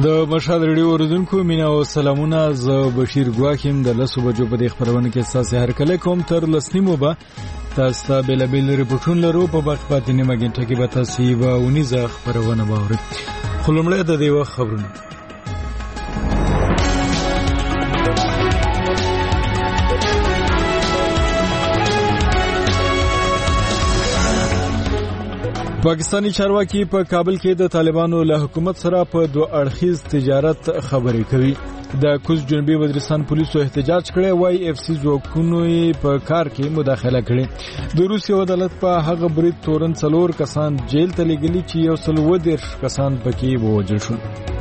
د مشهد ریډیو اوریدونکو مینا او سلامونه. زه بشیر ګواکیم د 10 بجو په دې خبرونه کې تاسو هر کله کوم تر لسنیمو به تاسو بل بل ریپورتونه لرو په وخت پاتې نیمه غنټه کې به تاسو یې ونیزه خبرونه باوري. خلمړه د دې وخت خبرونه. پاکستانی چارواکي په کابل کې د طالبانو له حکومت سره په دوه اړخیز تجارت خبرې کوي. د کوز جنوبي وزیرستان پولیسو احتجاج کړي وای اف سی ځواکونو په کار کې مداخله کړي. د روسي عدالت په هغه برید تورن 4 کسان جیل ته لګلي چې 110 کسان پکې ووژل شول.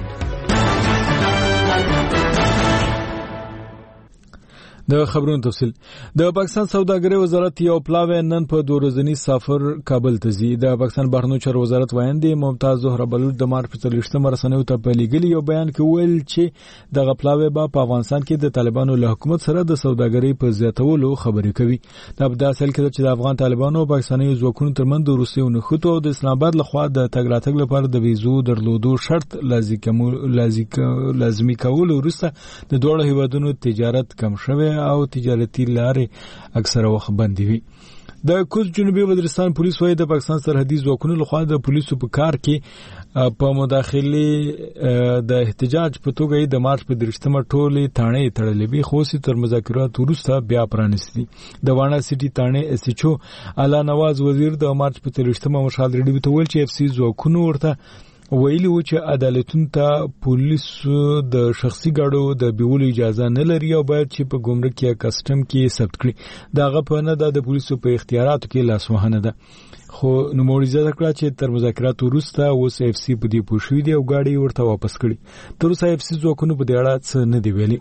د خبرونو تفصیل. د پاکستان سوداګرۍ وزارت یو پلاوی نن په 2 ورځنی سفر کابل ته ځي. د پاکستان بهرنیو چارو وزارت وایي ممتاز زهره بلوچ د مارچ 30 رسنیو ته په لګلي یو بیان کې ویل چې دغه پلاوی په افغانستان کې د طالبانو له حکومت سره د سوداګرۍ په زیاتولو خبرې کوي. دا په داسې حال کې چې د افغان طالبانو او پاکستاني ځواکونو ترمنځ د روسي او نخودو او د اسلام آباد لخوا د تګ راتګ لپاره د ویزو درلودو شرط لازمي کول وروسته د دوه هیوادونو تجارت کم شوی او تجارتي لارې اکثره وخت بندي وي. د کوز جنوبي وزیرستان پولیس وايي د پاکستان سرحدي ځواکونو لخوا د پولیسو په کار کې په مداخله د احتجاج په توګه د مارچ په 30 ټولې تانې تړلې وي خو سي تر مذاکرات وروسته بیا پرانیستي. د وانا سيټي تانې اس ایچ او اعلی نواز وزیر د مارچ په 30 مشال ریډیو ته ویل چې اف سی ځواکونو ورته ویلي و چې عدالتونو ته پولیسو د شخصي ګاډو د بیولو اجازه نه لري او باید چې په ګمرک یا کسټم کې ثبت کړي. داغه په نه د پولیسو په اختیاراتو کې لاسوهنه ده. خو نوموړي ځکه کړه چې تر مذاکرات وروسته اوس اف سی په دې پوښوي دی او ګاډي ورته واپس کړي. تر اوسه اف سی ځواکونو په دې اړه څه نه دی ویلي.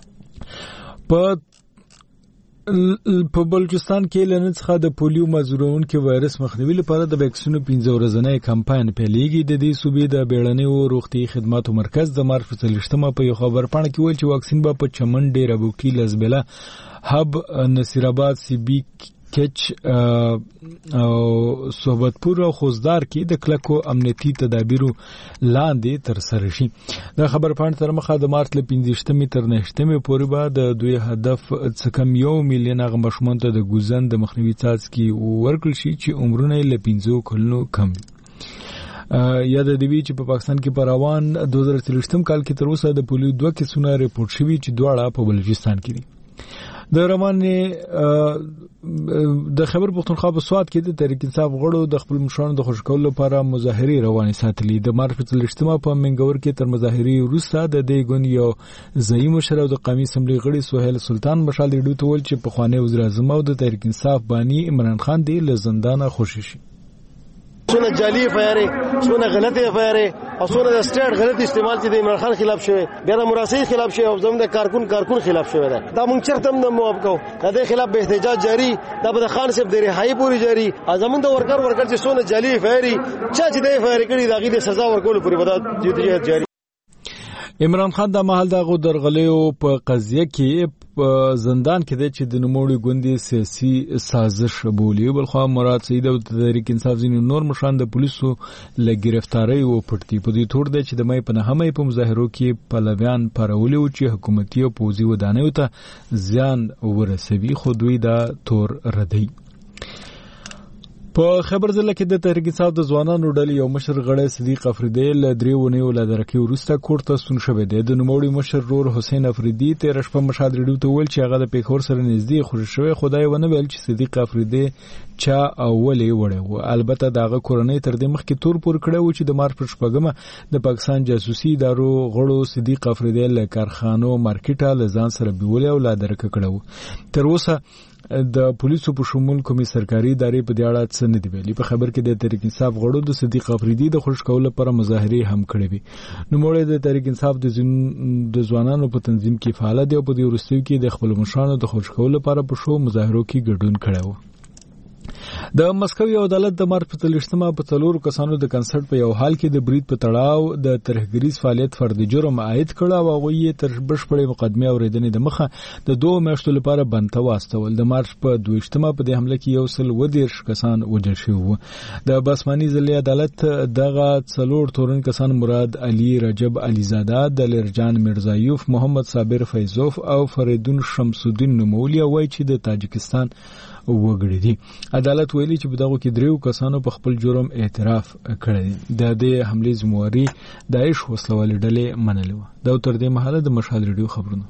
په بلوچستان کې لنن څخه د پولیو مزورونکو وایرس مخنیوي لپاره د ویکسینو 15 ورځنی کمپاین پیلېږي. د دې صوبې د بیړنیو روغتي خدماتو مرکز د مارچ 30 په یو خبر پاڼه کې ویل چې واکسین به په چمن ډیر ابوټي لزبله هب نصیر آباد سی بی کچ او صحبتپور او خوزدار کې د کلکو امنیتي تدابیرو لاندې تر سره شي. د خبر پاڼې تر مخه د مارچ له 15 تر 9 پورې به د دوی هدف څخه 1 میلیون غمشمن ته د ګوزن د مخنیوي څاڅکي ورکړل شي چې عمرونه له 15 کلونو کم. یاد دی چې په پاکستان کې په روان 2023 کال کې تر اوسه د پولیو 2 کیسونه ریپورت شوي چې دواړه په بلوچستان کې دي. د روان د خبر پښتونخوا په سواد کې د تحریک انصاف غړو د خپل مشرانو د خوشکول لپاره مظاهره روانه ساتلې. د مارچ 30 په منګور کې تر مظاهره وروسته د دې ګوند یو ځای مشر او د قومي اسمبلی غړي سهیل سلطان مشال ډیډو ته ول چې په خوانې وزیر اعظم او د تحریک انصاف بانی عمران خان دی له زندانه خوشی شي. سونه جعلی فایره سونه غلطه فایره او سونه د سټیټ غلط استعمال چې د عمران خان خلاف شوی بیا د مراسي خلاف شوی او زموږ د کارکون خلاف شوی دا مونږ چرته هم نه موافق کوو. د اختلاف به احتجاج جاری د بد خان صاحب د رهایی پوری جاری زموږ د ورکر چې سونه جعلی فایری چې د فایر کړي دغه د سزا ورکول پوری ودا جديت جاری. عمران خان د محل دغه درغلیو په قضیه کې زندان کې د چې د نوموړي ګوندي سیاسي سازش بولی. بلخو مراد سید او تحریک انصاف ځینې نور مشران د پولیسو له گرفتاری او پټي په دې تور دی چې د مې په نهمه په مظاهرو کې پلویان پرولي او چې حکومتي او پوزي ودانیو ته زیان ورسوي خو دوی دا تور ردی. په خبر ځله کې د تحریک انصاف د ځوانانو ډلې یو مشر غړی صدیق افریدی له 3 ونیو له درکې وروسته کوړه ستون شوی دی. د نوموړي مشر رور حسین افریدی 13 شپه مشهد ریډیو ته ویل چې هغه د پیښور سره نږدې خوشی شوی. خدای ونه ویل چې صدیق افریدی چا اولې وړه و. البته داغه کورنۍ تر دې مخکې تور پور کړو چې د مارچ 15 د پاکستان جاسوسي ادارو غړو صدیق افریدی له کارخانو مارکیټه لزان سره بیول او لا درکه کړو. تر اوسه د پولیسو په شمول کومي سرکاري ادارې په دې اړه څه نه دی ویلي. په خبر کې د تحریک انصاف غړو د صدیق افریدی د خوش کول لپاره مظاهره هم کړې وي. نو موږ د تحریک انصاف د ځوانانو په تنظیم کې فعال دي او په دې ورستیو کې د خپل مشرانو د خوش کول لپاره په شو مظاهرو کې ګډون کړو. د مسکو یو عدالت د مارچ په 23 په 4 کسانو د کنسرت په یو حال کې د برید په تړاو د ترهګریز فعالیت فردي جرم عاید کړ او هغه یې تر بشپړې مقدمه اوریدنې د مخه د 2 میاشتو لپاره بند واستول. د مارچ په 22 په دې حمله کې 110 کسان وژل شوي وو. د بسماني ضلعي عدالت دغه 4 تورن کسان مراد علي رجب علیزاده، دلرجان مرزایوف، محمد صابر فیضوف او فریدون شمسالدین نومولی وایي چې د تاجکستان وګړي دي. عدالت ویلي چې په دغه کې 3 کسانو په خپل جرم اعتراف کړی. د دې حملې ذمہواري داعش وسلوالې ډلې منلې و. دا تر دې مهاله د مشال ریډیو خبرونه.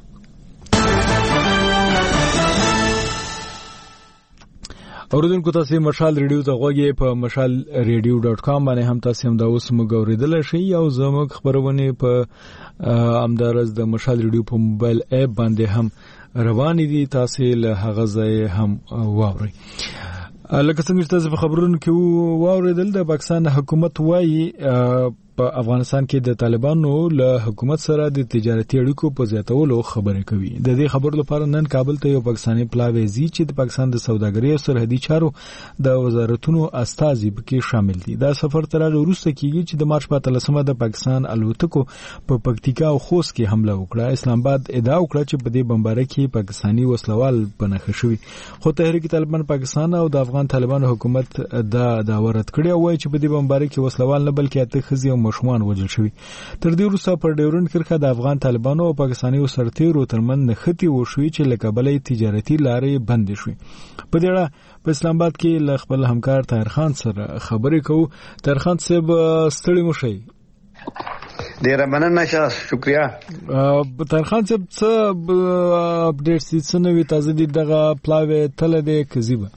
اوریدونکو تاسو مشال ریډیو ته غوږی په mashalradio.com باندې هم تاسو هم دا اوس موږ اوریدل شئ او زموږ خبرونه په امدارز د مشال ریډیو په موبایل اپ باندې هم روانې دي، تاسو له هغه ځای هم واورئ. لکه څنګه چې تاسو په خبرونو کې واوریدل د پاکستان حکومت وایي په افغانستان کې د طالبانو له حکومت سره د تجارتي اړیکو په زیاتولو خبرې کوي. د دې خبرو لپاره نن کابل ته یو پاکستاني پلاوی زی چې د پاکستان د سوداګرۍ او سرحدي چارو د وزارتونو استازي پکې شامل دي. دا سفر تر وروسته کیږي چې د مارچ په 13 د پاکستان الوتکو په پکتیکا او خوست کې حمله وکړه. اسلام آباد ادعا وکړه چې په دې بمبارۍ کې پاکستاني وسلوال پنهخ شوي، خو تحریک طالبان پاکستان او د افغان طالبانو حکومت دا رد کړی او وایي چې په دې بمبارۍ کې وسلوال نه بلکې اته ښځې او ماشومان وژل شوي. تر دې وروسته پر ډیورنډ کرښه د افغان طالبانو او پاکستاني سرتیرو ترمنځ نښتې وشوي چې له کبله تجارتي لارې بندې شوي. په دې اړه په اسلام آباد کې له خپل همکار طاهر خان سره خبرې کوو. طاهر خان صاحب ستړي مو شئ. ډیره مننه، شکریا. طاهر خان صاحب څه اپډیټس دي، څه نوې تازه دي دغه پلاوی تله دی کذیبه؟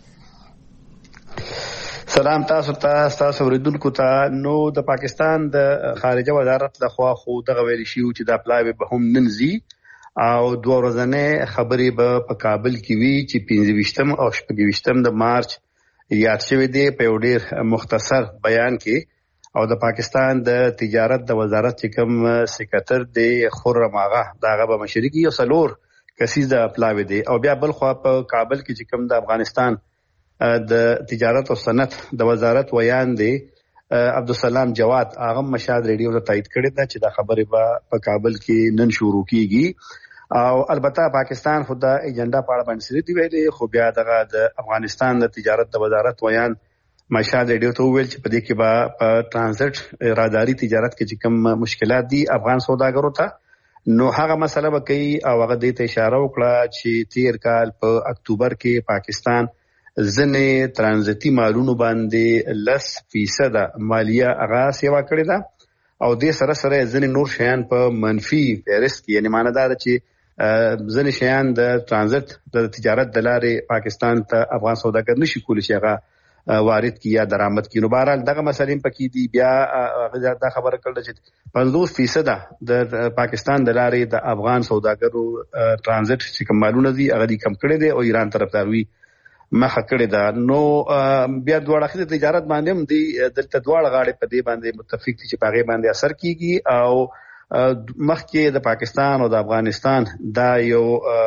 سلام تاسو اوریدونکو ته. نو د پاکستان د خارجه وزارت لخوا خو دغه ویل شي چې دا پلاوی به هم ننځي او 2 ورځې خبرې به په کابل کې وي چې 25 او 26 د مارچ یاد شوی دی په یو ډیر مختصر بیان کې. او د پاکستان د تجارت د وزارت چې کوم سکرټر دی خرم آغا داغه به مشرکی او سلور کسیزه پلاوی دی. او بیا بل خو په کابل کې چې کوم د افغانستان د تجارت او صنعت د وزارت ویان دی عبدالسلام جواد هغه مشال ریډیو ته تایید کړی دا چې دا خبره په کابل کې نن شروع کیږي. او البته پاکستان خو د ایجنډا په اړه باندې دی ویلي، خو بیا دغه د افغانستان د تجارت د وزارت ویان مشال ریډیو ته ویل چې په دې کې به په ترانزیت راداري تجارت کې چې کوم مشکلات دي افغان سوداګرو ته، نو هغه مسله به کوي. او هغه دې ته اشاره وکړه چې 13 کال په اکتوبر کې پاکستان ځنې ترانزیتي مالونو باندې 10% مالیه هغه سیوا کړې ده او دې سره سره ځنې نور شیان په منفي فهرست کې، یعنی معنی دا ده چې ځنې شیان د ترانزیت د تجارت د لارې پاکستان ته افغان سوداګر نشي کولی چې هغه وارد کی یا درآمد کی. نو بهرحال دغه مسلې پکې دي. بیا دا خبره کړل چې 50% د پاکستان د لارې د افغان سوداګرو ترانزیت چې کوم مالونه دي هغه کم کړي دي او ایران طرفداري مخه کړی دا. نو بیا دواړه خې تجارت باندې هم دی دلته دواړه غاړي په دې باندې متفق دي چې پاغه باندې اثر کیږي. او مخکې د پاکستان او د افغانستان دا یو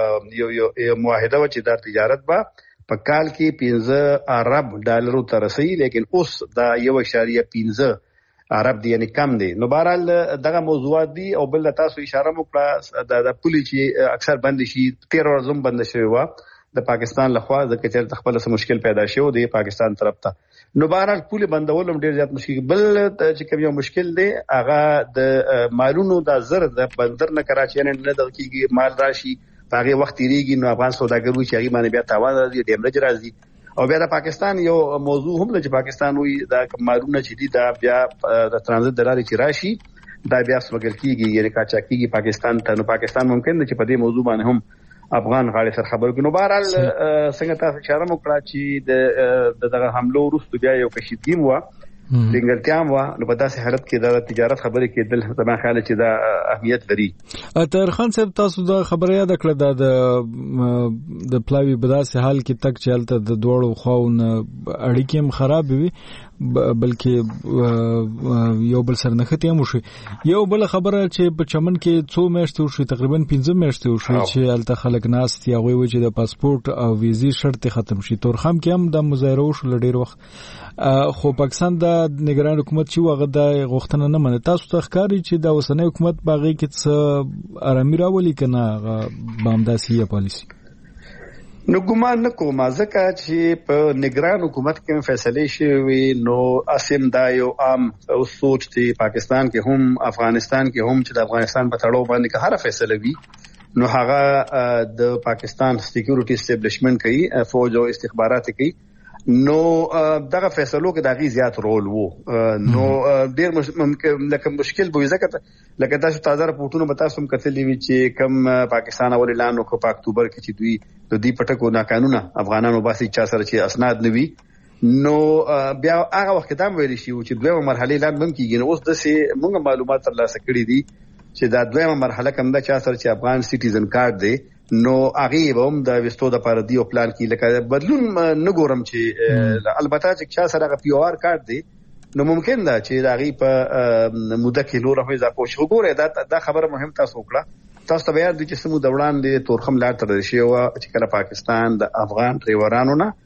معاهده و چې دا تجارت به په کال کې 15 ارب ډالرو ته رسیدي، لیکن اوس دا 1.15 ارب دی، یعنی کم دی. نو بهرحال دغه موضوعات دي. او بل تاسو اشاره وکړه د پولی چې اکثر بند شي 13 ورځې بند شوی و د پاکستان لخوا ځکه چې خپل څه مشکل پیدا شو دی پاکستان طرف ته. نو بهرحال پولی بندول هم ډیر زیات مشکل. بل چې کوم یو مشکل دی هغه د مالونو د زر د بندر نه کراچي نه دغه مال راشي هغه وخت تیریږي، نو افغان سوداګرو چې هغه باندې بیا تاوان راځي، ډیمریج راځي. او بیا د پاکستان یو موضوع هم چې پاکستان وی دا مالونه چې دي دا بیا د ترانزیت د لارې چې راشي دا بیا سمګل کیږي، یعنی قاچاقي پاکستان ته. نو پاکستان ممکن دی چې په دې موضوع باندې هم افغان غاړي سره خبرو کوي. نو بهرحال څنګه تاسو اشاره وکړه چې دغه حمله وروسته بیا یو کشیدګي و څنګه و، نو په داسې حالت کې د تجارت خبرې کېدل زما خیال چې دا اهمیت لري. طاهر خان صاحب تاسو دا خبره یاد کړه د پلاوی په داسې حال کې تک چلته د دوړو خواونه اړیکې هم خراب وي بلکې یو بل سره نښتې هم وشي. یو بل خبره چې په چمن کې څو میاشتې وشي، تقریبا 15 میاشتې وشي چې هلته خلک ناست یا هغوی چې د پاسپورت او ویزې شرط ختم شي. تورخم کې هم د مظاهره وشو ډېر وخت، خو پاکستان د نگران حکومت چې هغه د غوښتنه نه مني. تاسو ته ښکاري چې د اوسنی حکومت په هغې کې څه ارامي راولي که نه به همداسې یې پالیسي؟ نو ګمان نه کوم ځکه چې په نگران حکومت کې فیصله شوی نو اسیم دا یو عام سوچ دی پاکستان کې هم افغانستان کې هم چې د افغانستان په تړاو باندې که هر فیصله وي نو هغه د پاکستان سکیورټي اسټابلیشمنت کوي، فوج او استخبارات کوي. نو دغه فیصلو کې دغه زیات رول وو. نو ډیر ممکن لکه مشکل به ځکه لکه تاسو تازه راپورټونه به تاسو هم کتلې وي چې کم پاکستان اول اعلان وکړ په اکتوبر کې چې دوی د دې پټکو ناقانونه افغانانو باسي چا سره چې اسناد نوي. نو بیا هغه وخت دا ویل شي چې دویمه مرحله اعلان هم کیږي. نو اوس د سه موږ معلومات ترلاسه کړې دي چې دا دویمه مرحله کوم دا چا سره چې افغان سټیزن کارت دی نو هغه به هم د وستو د پاره دی او پلان کې لکه بدلون نه ګورم چې البته چې چا سره پی او آر کارت دی نو ممکن ده چې هغه په موده کې نور هم اضافه شي. وګوره دا خبره مهم تاسو وکړه. تاسو ته یاد دي چې سمو د وړاندې تورخم لار تر شي او چې کله پاکستان د افغان ډرایورانو نه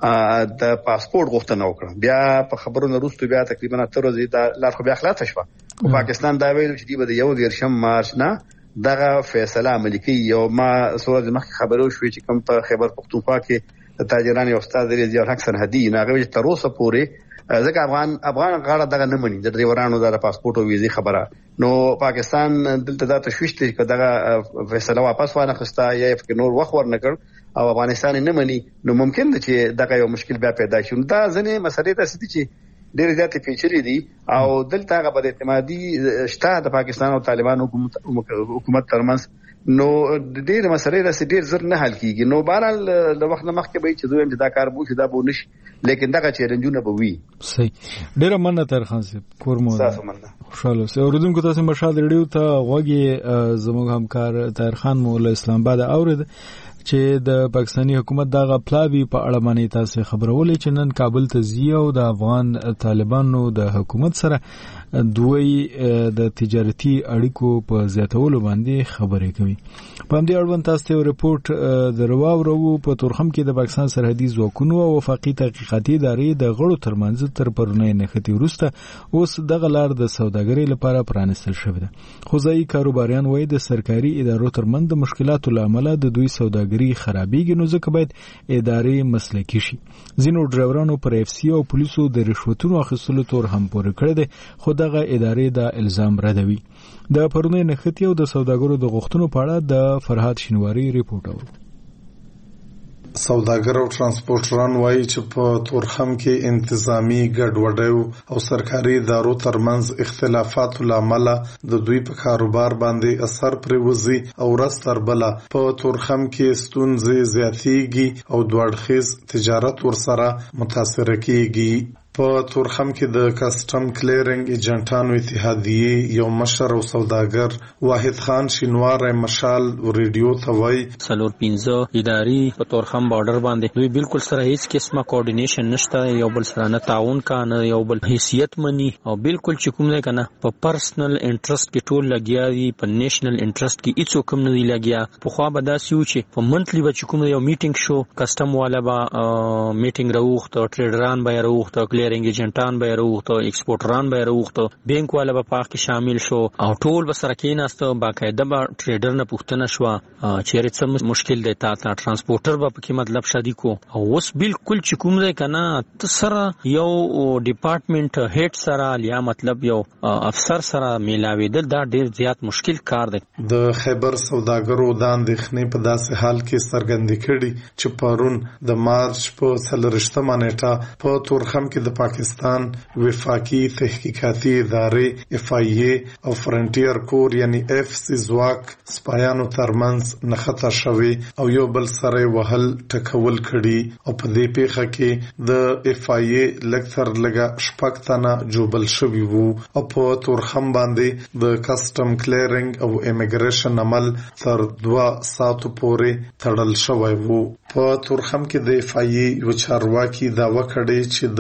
د پاسپورت غوښتنه وکړه، بیا په خبرونو وروسته بیا تقریبا تر ورځې د لار خو بیا خلاص شوه. پاکستان دا ویل چې دی به د 1 مارچ نه دغه فیصله عملي کوي. یو ما سورج مخکې خبرو شوې چې کوم په خیبر پختونخوا کې د تاجرانو استاد ضیاء الحق سرحدي ناغوي تر اوسه پورې ځکه افغان غاړه دغه نه مني د ډرایورانو د پاسپورت او ویزې خبره. نو پاکستان دلته دا تشویش دی چې دغه فیصله واپس وانه خسته یا په نور وخت ورنکړ او افغانستان نه مني نو ممکن دی چې دغه یو مشکل بیا پیدا شي. دا ځنې مسلې ته ستې چې ډېر زیات پیچلې دي او دلته هغه بد اعتمادي شته د پاکستان او طالبان حکومت ترمنځ. نو ډېر مسلې راسي ډېر زر نه حل کیږي. نو بهرحال د وخت نه مخکې به چې دوی هم دا کار بو شي دا به نشي، لیکن دغه چیلنجونه به وي. صحیح. ډېر مننه تر خان صاحب کورمو تاسو مننه. خوشاله اوسئ. اوریدونکو تاسو مشال ریډیو ته غوږی زموږ همکار طاهر خان مو له اسلام آباد اورید چې د پاکستاني حکومت دغه پلاوی په اړه باندې تاسو خبرولې چې نن کابل ته ځي او د افغان طالبانو د حکومت سره دوی د تجارتي اړیکو په زیاتولو باندې خبرې کوي. په همدې اړوند تاسو ته ریپورت درواورو. په تورخم کې د پاکستان سرحدي ځواکونو او وفاقي تحقیقاتي ادارې د غړو ترمنځ تر پرونی نښتې وروسته اوس دغه لار د سوداګرۍ لپاره پرانستل شوې ده. خو ځایي کاروباریان وایي د سرکاري ادارو ترمنځ د مشکلاتو له امله د دوی سوداګري خرابېږي، نو ځکه باید ادارې مسلکي شي. ځینو ډرایورانو پر اف سی او پولیسو د رشوتونو اخیستلو تور هم پورې کړی دی، خو دغه ادارې د الزام ردوي. د پرونی نښتې او د سوداګرو د غوښتنو په اړه د فرهاد شینواری ریپورټ اورو. سوداګر او ترانسپورټران وایي چې په تورخم کې انتظامی ګډوډۍ او سرکاري ادارو ترمنځ اختلافاتو له امله د دوی په کاروبار باندې اثر پرېوځي او ورځ تر بله په تورخم کې ستونزې زیاتېږي او دوه اړخیز تجارت ورسره متاثره کېږي. په تورخم کې د کسټم کلیرنګ ایجنټانو اتحادیې یو مشر او سوداګر واحد خان شینواری مشال ریډیو ته وایي 4-5 ادارې په تورخم بارډر باندې دوی بالکل سره هیڅ قسمه کوارډینیشن نشته، یو بل سره نه تعاون کانه یو بل حیثیت مني او بالکل چې کوم نه کنه په پرسنل انټرست کې ټول لګیا دي، په نیشنل انټرست کې هیڅ کوم نه دی لګیا. په خوا به داسې و چې په منتلی به چې کوم یو میټینګ شو کسټم والا به میټینګ راوخته، ټریډران به راوخته، کلیرنګ ایجنټان به راوخته، ایکسپورټران به راوخته، بانک والا به پاک کې شامل شو او ټول به سره کېناسته. باقاعده به ټریډر نه پوښتنه شوه چیرې څه مشکل دی تا ترانسپورټر به پکې مطلب شادي کو. او اوس بالکل چې کوم دی کنه ته سره یو ډپارټمنټ هیډ سره یا مطلب یو افسر سره میلاوېدل دا ډیر زیات مشکل کار دی. د خیبر سوداګرو د اندېښنې په داسې حال کې څرګندې کړي چې پرون د مارچ په 4 نیټه په تورخم کې د پاکستان وفاقي تحقیقاتي ادارې اف آی ای او فرنټیر کور یعنی اف سی ځواک سپایانو ترمنځ نښته شوی او یو بل سره وهل ټکول کړي او په دې پیښه کې د اف آی ای لکثر لګه شپږ تنه جوبل شوی وو او په تورخم باندې د کسټم کلیرنګ او امیګریشن عمل تر 2 ساعتو پورې تړل شوی وو. په تورخم کې د اف آی ای یو چارواکي داوا کړی چې د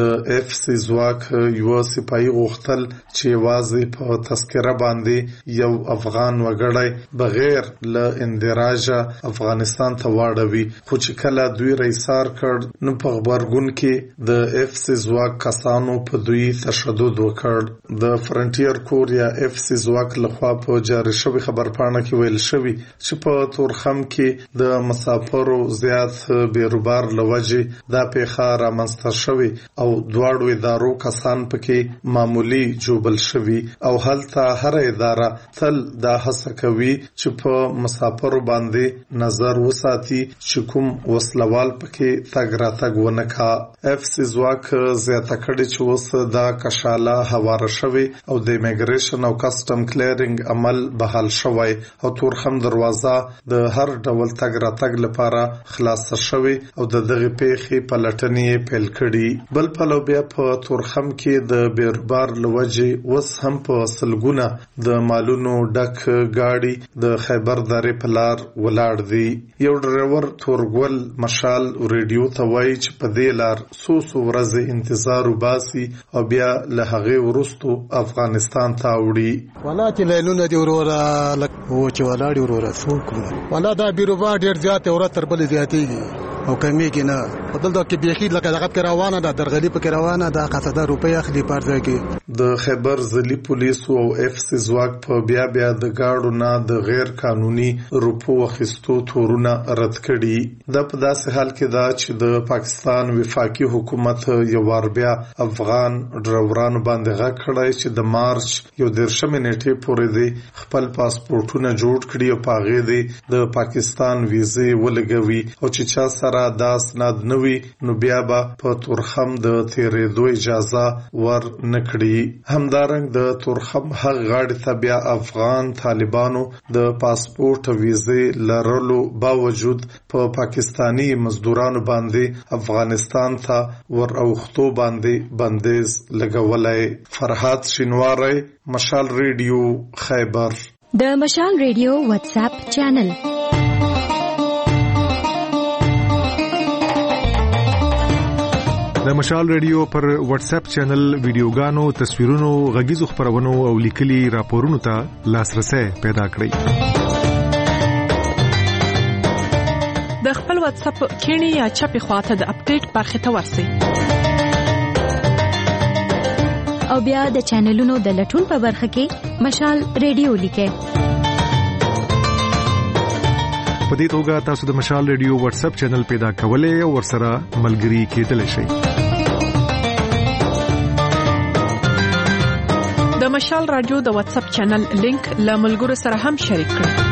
اف سی ځواک یو سپایي غوښتل چې واځي په تذکره باندې یو افغان وګړی بغیر له اندراجه افغانستان ته واړوي، خو چې کله دوی رئیسار کړ نو په خبرګون کې د اف سی ځواک کسانو په دوی تشدد وکړ. د فرنټیر کور یا اف سی ځواک لخوا په جاری شوی خبرپاڼه کې ویل شوی چې په تورخم کې د مسافرو زیات بیروبار لوجې دا پیښه رامنځته شوې او دواړو ادارو کسان پکې معمولی جوبل شوي او هلته هر اداره تل دا هڅه کوي چې په مسافرو باندې نظر وساتي چې کوم وسلوال پکې تګ راتګ ونه کا. اف سی ځواک زیاته کړي چې اوس دا کشاله هواره شوی او د ایمیګریشن او کسټم کلیرینګ عمل بحال شوی او تورخم دروازه د هر ډول تګ راتګ لپاره خلاصه شوی او د دغه پیښې پلټنې پیل کړي. بل پلو بیا په تورخم کې د بیروبار لوجې اوس هم په سلګونه د مالونو ډک گاډي د خیبر درې په لار ولاړ دي. یو ډرایور تورګل مشال ریډیو ته وایي چې په دې لار څو ورځې انتظار وباسي او بیا له هغې وروستو افغانستان ته وړي. ولا چې لینونه دی وروره لکه چې ولاړ وروره څوک ولا دا بیروبار ډیر زیات او تر بل زیاتېږي او کمیږي نه. بدل کې بيخي لکه دغه کې روانه ده درغلي په کې روانه ده قصدا روپیا اخلي پارځه کې. د خیبر ځلي پولیسو او اف سی ځواک په بیا د گاډو نه د غیر قانوني روپو اخیستو تورونه رد کړي. دا په داسې حال کې ده چې د پاکستان وفاقي حکومت یو وار بیا افغان ډرایورانو باندې غږ کړی چې د مارچ 11 نیټې پورې دی خپل پاسپورتونه جوړ کړي او پاغې دی د پاکستان ویزې ولګوي او چې چا سره دا اسناد نوي نو بیا به په تورخم د تیرېدو اجازه ور نکړي. همدارنګ د تورخم هغه غاړې ته بیا افغان طالبانو د پاسپورت ویزې لرلو باوجود په پاکستانی مزدورانو باندې افغانستان ته ور اوختو باندې بندیز لګولای. فرحات شینواری، مشال ریډیو، خیبر. د مشال ریډیو واتس اپ چینل. د مشال ریډیو پر واتس اپ چینل ویډیوګانو، تصویرونو، غږیزو خبرونو او لیکلي راپورونو ته لاسرسي پیدا کړئ. د خپل واتس اپ کینی یا چپی خواته د اپډیټ برخه ته ورسئ او بیا د چینلونو د لټون په برخه کې مشال ریډیو لیکئ. په دې توګه تاسو د مشال ریډیو واتس اپ چینل پیدا کولای او ورسره ملګري کېدلی شئ. د مشال رادیو د واتس اپ چینل لینک له ملګرو سره هم شریک کړئ.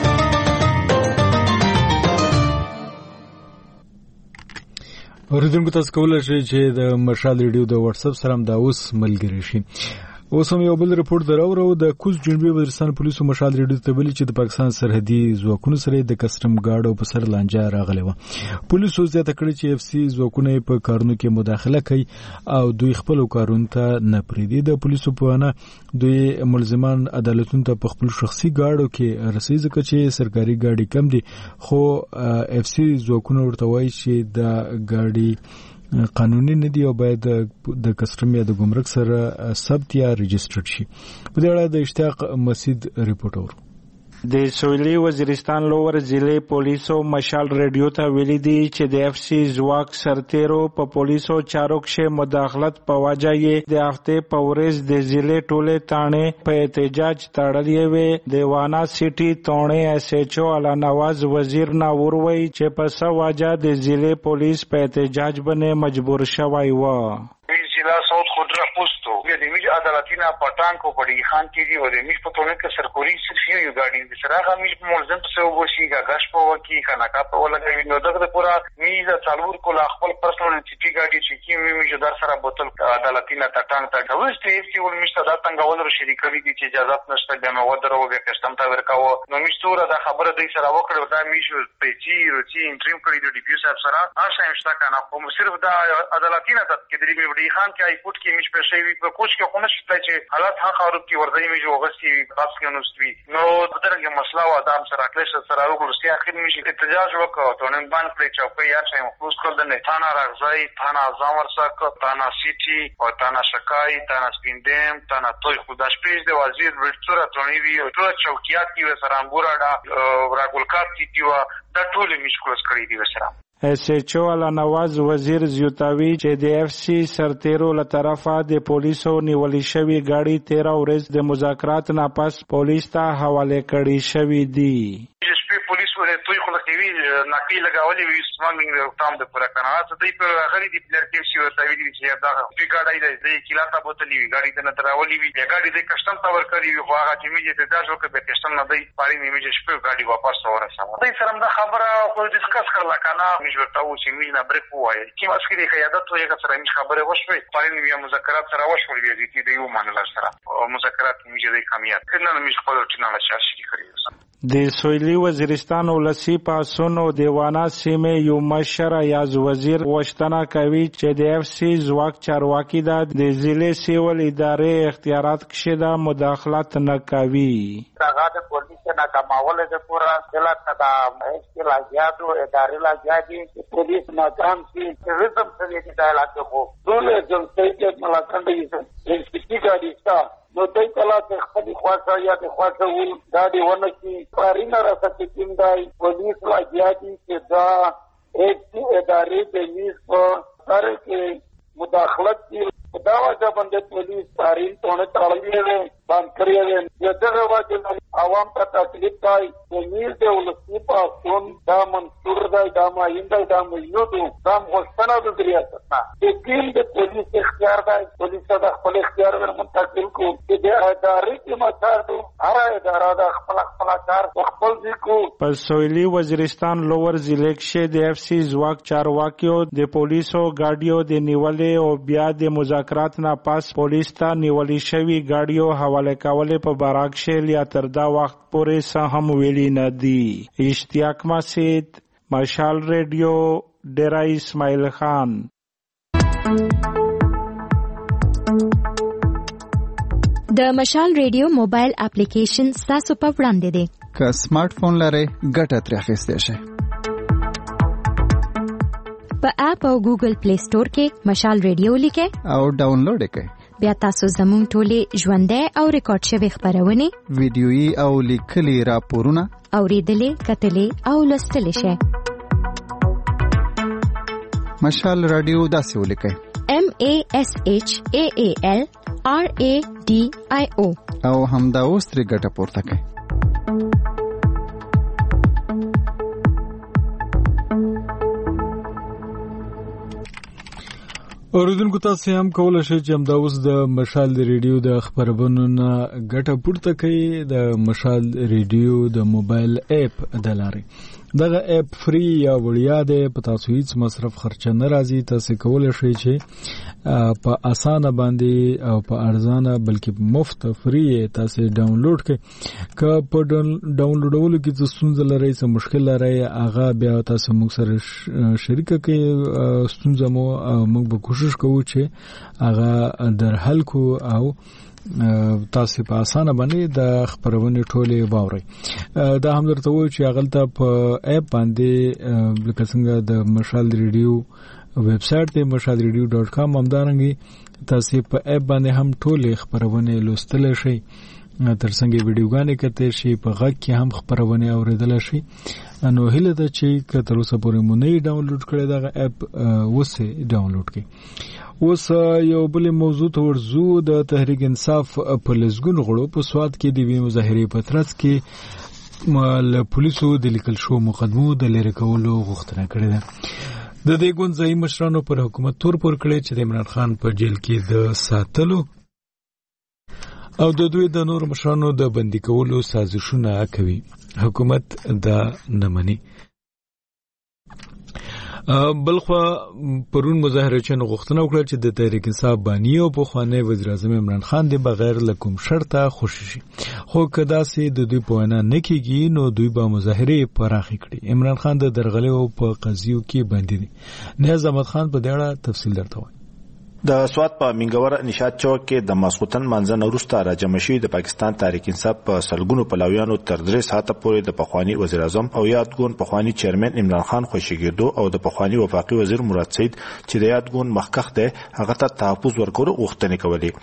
اوریدونکو تاسو کولای شئ چې د مشال ریډیو د واتس اپ سره د اوس ملګری شئ. اوس هم یو بل رپورت دراوړو. د کوز جنوبي وزیرستان پولیسو مشال ریډیو ته ویلي چې د پاکستان سرحدي ځواکونو سره د کسټم ګاډو په سر لانجه راغلی و. پولیسو زیاته کړې چې اف سی ځواکونه په کارونو کې مداخله کوي او دوی خپل کارونو ته نه پریږدي. د پولیسو په وینا دوی ملزمان عدالتونو ته په خپل شخصي ګاډو کې رسي ځکه چې سرکاري ګاډي کم دي، خو اف سی ځواکونه ورته وایي چې د ګاډي قانوني نه دی او باید د کسټم یا د ګمرک سره ثبت یا رجسټرډ شي. په دې اړه د اشتیاق مسعود ریپورټ اورو. د سویلي وزیرستان لوور ضلع پولیسو مشال ریډیو ته ویلي دي چې د اف سی ځواک سرتیرو په پولیسو چارو کې مداخلت په وجه یې د هفته په ورځ د ضلع ټوله تانه په احتجاج تړلې وې. د وانا سټي تونه اس ایچ او اعلی نواز وزیر نا وروي چې په څه وجه د ضلع پولیس په احتجاج باندې مجبور شوی و. ضلع صوت خودرا پوسټو د میج عدالتینا پټانکو پړی خان کیږي او د میج په تونه کې سرکوري صرف یو گاډي د سره میج ملزم څه وشي غاښ په وکی کناکا په ولګوي نو دغه پورا میز څلور کولا خپل پرسنل سټي گاډي چې کی میج در سره بوتل عدالتینا ټانک ته غوښتي چې ول میج صدا څنګه ول شریکوي دي چې اجازه نشته د نو ودرو به کسٹم تا ورکاو نو میج تور د خبره د سره وکړو دا میج پیچی روچی انټریم کړی د ډیپیو صاحب سره هغه شته کنه کوم صرف د عدالتینا ته کې د ویډی خان کې ای کوټ کې میش په شی په کوچ کې خونه شته چې چې حالات ها خارو کې ورځي می جو غسی خاص کې نوستوي نو دغه مسله و ادم سره کلیش سره وګورسي اخر می شي احتجاج وکړو ته نن باندې پرې چوکۍ یا چې مخصوص کول د تانا راغزای تانا زامرسک تانا سیټي او تانا شکای تانا سپیندم تانا توي خداش پیش د وزیر ورڅره تونی وی او ټول چوکیات کی سره انګوراډا راګولکات کی و د ټول مشکوس کړی دی سره ایس ایچ او علا نواز وزیر زیوتاوی چې د اف سی سرتیرو له طرفه د پولیسو نیولې شوی گاڑی 13 ورځ د مذاکرات نه پس پولیس ته حواله کړی شوی دی پولیس ولې توي خو لکوي ناکي لګاولې وي سمنګ د تام د پورا کنه څه دی په غړي د پلیر کې سی ورته وی چې دا په گاډي د کلاته بوتلې وی گاډي ته تراولې وی گاډي د کسٹم تاور کړی وی خو هغه چې میږي ته دا جو کې به کسٹم نه دی پاري نیمه شپه گاډي واپس ورساوه دای سره دا خبره خو ډیسکس کړل کنه مشورته و چې مینا بریک وایي چې مسکري قیادت وایي چې سره خبره وشوي پاري نیمه مذاکرات سره وشول وی دي د یو منل سره مذاکرات میږي د کامیاب کنه مې خپل ټیناله شاشي کړی د سویلی وزیرستان ولسی پاسون او دیوانا سیمه یو مشر یاز وزیر وشتنه کوي چې د اف سی ځواک چارواکي د ضلع سیول ادارې اختیارات کې د مداخلت نه کوي هغه د پولیس نه کماول د پورا ضلع ته د لاجادو ادارې لاجادي پولیس ناکام شي رزم سره د علاقې خو ټول جمهوریت ملاتړ یې ګاډي نو دای کله چې خپل خواصه یا د خواصه ول دا دی ونه چې پارینه راځي چې دای پولیس لاجادي چې دا ایک ادارې د نیس په سره کې مداخلت کی دا وجه باندې پولیس پارین ته تړلې باندې کړې وي دغه وجه عوام ته تکلیف دی پولیس د ولسی په اصول دا منصور دا ماینده دا مینو دا غوښتنه د ریاست نه د ټیم د پولیس اختیار دی پولیس د خپل اختیار ور منتقل کو چې د ادارې کې مچاردو هر اداره د خپل کار خپل ځکو په سویلی وزیرستان لوور ضلع کې د اف سی ځواک چارواکیو د پولیسو ګاډیو د نیولې او بیا د مذاکرات نه پاس پولیس ته نیولې شوی ګاډیو حواله کولې په براک شیل یا تر دا وخت پورې څه هم ویلي نه دي اشتیاق مسید مشال ریډیو ډیرا اسماعیل خان د مشال ریډیو موبایل اپلیکیشن تاسو په وړاندې دی که سمارټ فون لرئ ګټه ترې اخیستی شئ په اپ او ګوګل پلی سٹور کې مشال ریډیو لیکئ او ډاونلوډ یې کړئ بیا تاسو زموږ ټولې ژوندۍ او ریکارډ شوي خبرونه ویډیويي او لیکلي راپورونه اوریدلې کتلې او لوستلې شئ مشال رادیو داسې ولیکئ MASHAAL RADIO او همدا اوس ترې ګټه پورته کړئ اوریدونکو تاسو هم کولای شئ چې همدا اوس د مشال ریډیو د خبرونو نه ګټه پورته کړئ د مشال ریډیو د موبایل اپ د لارې دغه اپ فری یا وړیا دی په تاسو هیڅ مصرف خرچه نه راځي تاسو کولای شئ چې په اسانه باندې او په ارزانه بلکې مفت فری تاسو ډاونلوډ کړئ که په ډاونلوډولو کې څه ستونزه لرئ څه مشکل لرئ هغه بیا تاسو موږ سره شریک کړئ ستونزه مو موږ به کوشش کوو چې هغه در حل کو او تاسو په اسانه باندې د خبرونه ټوله باوري دا هم درته وایي چې هغه په اپ باندې لکه څنګه د مشال ریډیو ویب سټ ته mashalradio.com همدارنګي تاسو په اپ باندې هم ټوله خبرونه لوستل شئ ترڅنګ ویډیوګانې کته شي په غږ کې هم خبرونه اوریدل شي نو هله د چې کتر اوسه پورې مونږ ډاونلوډ کړی دا اپ وسه ډاونلوډ کړئ اوس یو بل موضوع ته ورزو د تحریک انصاف په لزګون غړو په سواد کې د وی مظاهره په ترڅ کې مال پولیسو د لیکل شو مقدمو د لری کولو غوښتنه کړې ده د دې ګوند ځای مشرانو پر حکومت تور پر کړی چې د عمران خان په جیل کې د ساتلو او د دوی د نور مشرانو د بندي کولو سازشونه کوي حکومت دا نه مني بلخو پرون مظاهره چن غوښتنه وکړه چې د تحریک انصاف بانی او په خوانه وزیر اعظم عمران خان د بغیر لکم شرطه خوشی شي خو کدا سي د دوی په وینا نکېږي نو دوی به مظاهره پراخي کړي عمران خان د درغلې او په قضیو کې باندې دي نه زمت خان په دې اړه تفصیل درته وایي د سوات په منګور نشاط چوک کې د ماسخوتن منځنه وروسته راجم شوی د پاکستان تحریک انصاف په سلګونو پلاویانو تر 3 ساعته پورې د پخوانی وزیر اعظم او یادګون پخوانی چیرمن عمران خان خوشیګیدو او د پخوانی وفاقي وزیر مراد سید چې د یادګون مخکخ ده هغه ته تحفظ ورکول غوښتنې کولې.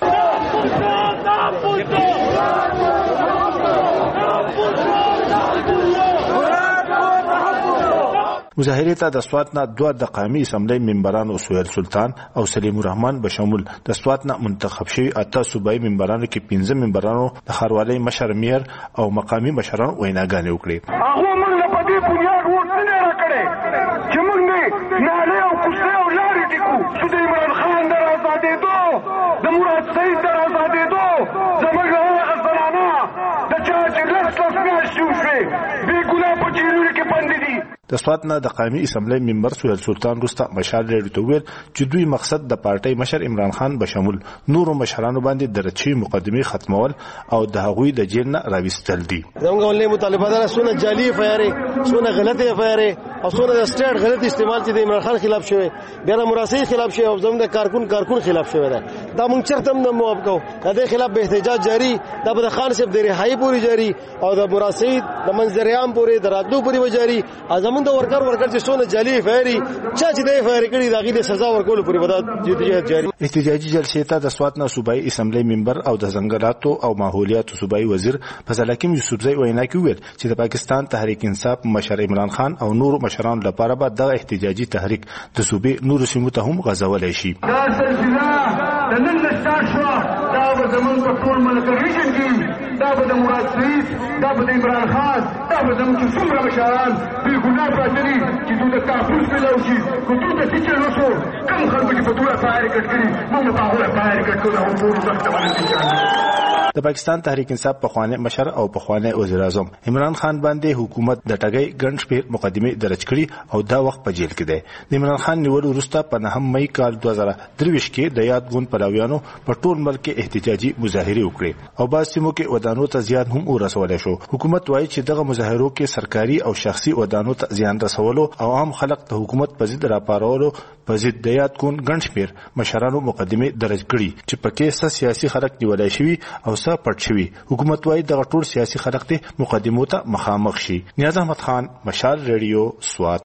مظاهره ته د سوات نه دوه د قومي اسمبلی ممبرانو سهیل سلطان او سلیم الرحمن بشمول د سوات نه منتخب شوی اته صوبایي ممبرانو کې 15 ممبرانو د خاروالۍ مشر میر او مقامی مشران ویناګانې وکړي. هغه موږ په دې بنیاد ورته راکړي چې موږ نه نه او کوڅه او لارې ټکو چې د عمران خان د آزادېدو د مراد سید د آزادېدو زموږ هغه زنانه د چا چې لس میاشتې وشوې بې ګناه په جیلونو کې بندي دي. د سوات نه د قومي اسمبلی ممبر سهیل سلطان وروسته مشال ریډیو ته ویل چې دوی مقصد د پارټۍ مشر عمران خان بشمول نورو مشرانو باندې درچې مقدمې ختمول او د هغوی د جیل نه راوستل دي. زموږ ولې مطالبه ده سونه جعلي فایرې سونه غلطي فایرې او سونه د سټیټ غلط استعمال چې د عمران خان خلاف شوی بیا د مراسي خلاف شوی او زموږ د کارکون خلاف شوی ده. دا موږ چرته هم نه موافق کوو. د خلاف به احتجاج جاری د بد خان صاحب د رهایی پوری جاری او د مراسي د منظر عام پوری د راتلو پوری جاری ازمن د ورکر چې سونه جعلي فایري چې د فایري کړي دغه د سزا ورکول پوری ودا جاری. احتجاجي جلسې ته د سوات نه صوبایي اسمبلی ممبر او د ځنګلاتو او ماحولیاتو صوبایي وزیر فضل حکیم یوسفزئی وینا کوي چې د پاکستان تحریک انصاف مشر عمران خان او نور مشرانو لپاره به د احتجاجي تحریک د صوبې نور سیمو ته هم غځولای شي. دا سلسله د نن نشټ شو دا به زمون په ټول ملک ریجن کې دا به د مراد سید دا به د عمران خان دا به زمون څومره مشران بې ګناه پاتې دي چې دوی د تحفظ ملاو شي که دوی د سیچل وشو کوم خلکو چې په ټوله فایرې کټ کړي موږ په هغوی فایرې کټ کړو او ټول سخته باندې د پاکستان تحریک انصاف پخوانی مشر او پخوانی وزیر اعظم عمران خان باندې حکومت د ټګۍ ګڼ شمېر مقدمې درج کړي او دا وخت په جیل کې دی. د عمران خان نیول وروسته په 9 مې کال 2023 کې د یادګون پلاویانو په ټول ملک کې احتجاجي مظاهرې وکړې او بعض سیمو کې ودانو ته زیان هم ورسولای شو. حکومت وایي چې دغه مظاهرو کې سرکاري او شخصي ودانو ته زیان رسولو او عام خلک د حکومت په ضد راپارولو په ضد د یادګون ګڼ شمېر مشرانو مقدمې درج کړي چې پکې سیاسي خلک نیولای شوي او پټ شوی. حکومت وايي دغه ټول سیاسي خلک ته مقدمو ته مخامخ شي. نیاز احمد خان مشال ریډیو سوات.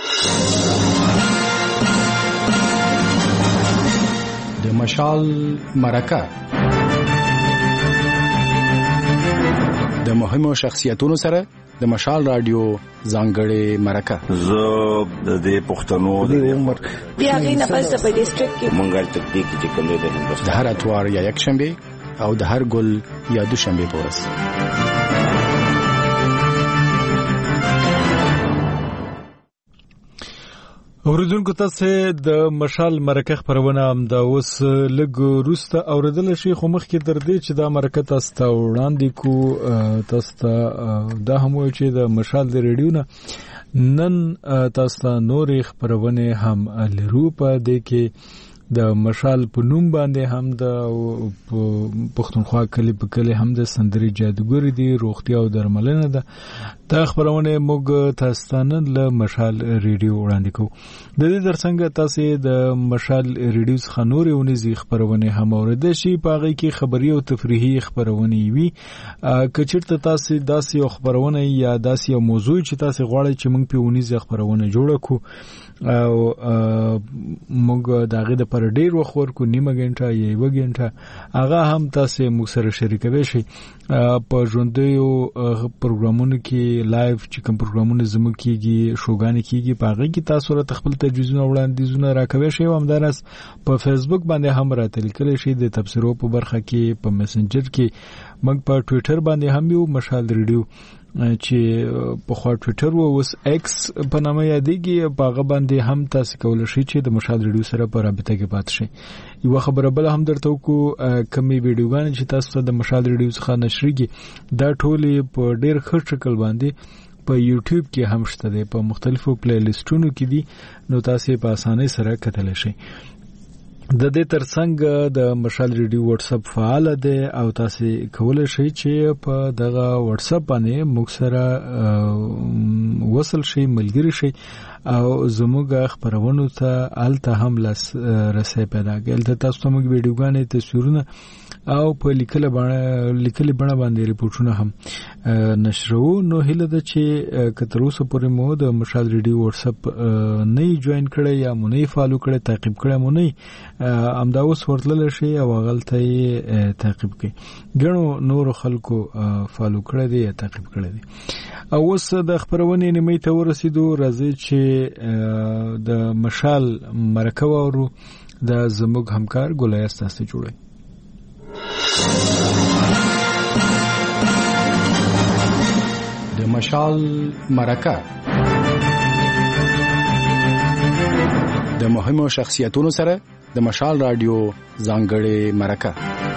د مشال مرکه د مهمو شخصیتونو سره د مشال رادیو ځانګړې مرکه. زه د پښتنو د عمر بیا غي نه پس په ډیسټریکټ کې مونږه تطبیق چې کوم د هندوستان د هر اتوار یا یک شنبه او د هر ګل یا دوشنبه په ورځ. اوریدونکو تاسو د مشال مرکه خبرونه هم دا اوس لګ روسته اوریدل شي خو مخکې تر دې چې دا مرکه تاسو ته وړاندې کو تاسو ته دا هم وایي چې د مشال د ریډیو نه نن تاسو ته نورې خبرونه هم لرو په دې کې د مشال په نوم باندې هم د پښتونخوا کلی په کلی هم د سندري جادوګر دي روغتیا او درملنه ده. دا خبرونه موږ تاسو ته له مشال ریډیو وړاندې کوو. د دې ترڅنګ تاسو د مشال ریډیو څخه نورې ونیزي خبرونه هم اوریدل شي. په هغه کې خبري او تفریحي خبرونه وي. کچېرته تاسو داسې یو خبرونه یا داسې یو موضوع چې تاسو غواړئ چې موږ په ونیزي خبرونه جوړ کړو او موږ دغه د پر ډیر وخت ورکو نیمه غنټه یا 1 غنټه هغه هم تاسو موږ سره شریکوي شي په ژوندیو پروګرامونو کې لایو چې کوم پروګرامونه زموږ کېږي شوګانې کېږي په هغه کې تاسو را خپل تجویزونه وړاندیزونه راکوي شي او همدارس په فیسبوک باندې هم راته لیکل شي د تبصرو په برخه کې په میسنجر کې موږ په ټوئیټر باندې هم یو مشال ریډیو چې په خوا ټوئیټر او اوس ایکس په نامه یادېږي په هغه باندې هم تاسو کولای شئ چې د مشال ریډیو سره په رابطه کې پات شئ. یو خبره بل هم درته وکړو کمی ویډیوګان چې تاسو ته د مشال ریډیو څخه نشریږي دا ټول په ډیر ښه شکل باندې په یوټیوب کې هم شته دي په مختلفو پلی لیسټونو کې دي نو تاسو په اسانۍ سره کتلی شئ. د دې ترڅنګ د مشال ریډیو واتس اپ فعال دی او تاسو کولای شئ چې په دغه واتس اپ باندې موږ سره وصل شئ ملګری شئ او زموږ خبرونو ته الته هم رسې پیدا کړل. تاسو ته موږ ویډیوګانې تصویرونه او په لیکلي بڼه باندې ریپورتونه هم نشرو. نو هیله ده چې کتروسه پورې مو د مشال ریډیو واتس اپ نه جوائن کړئ یا مو نه فالو کړئ تعقیب کړئ مو نه امدا اوس ورتل شي او غلطه تعقیب کړئ. ګڼو نور خلکو فالو کړئ دي یا تعقیب کړئ دي. او اوس د خبرونې نیمه ته ورسېدو. راځي چې د مشال مرکه وورو د زموږ همکار ګولای تاسو جوړي. د مشال مرکه د مهمو شخصیتونو سره د مشال رادیو ځانګړې مرکه.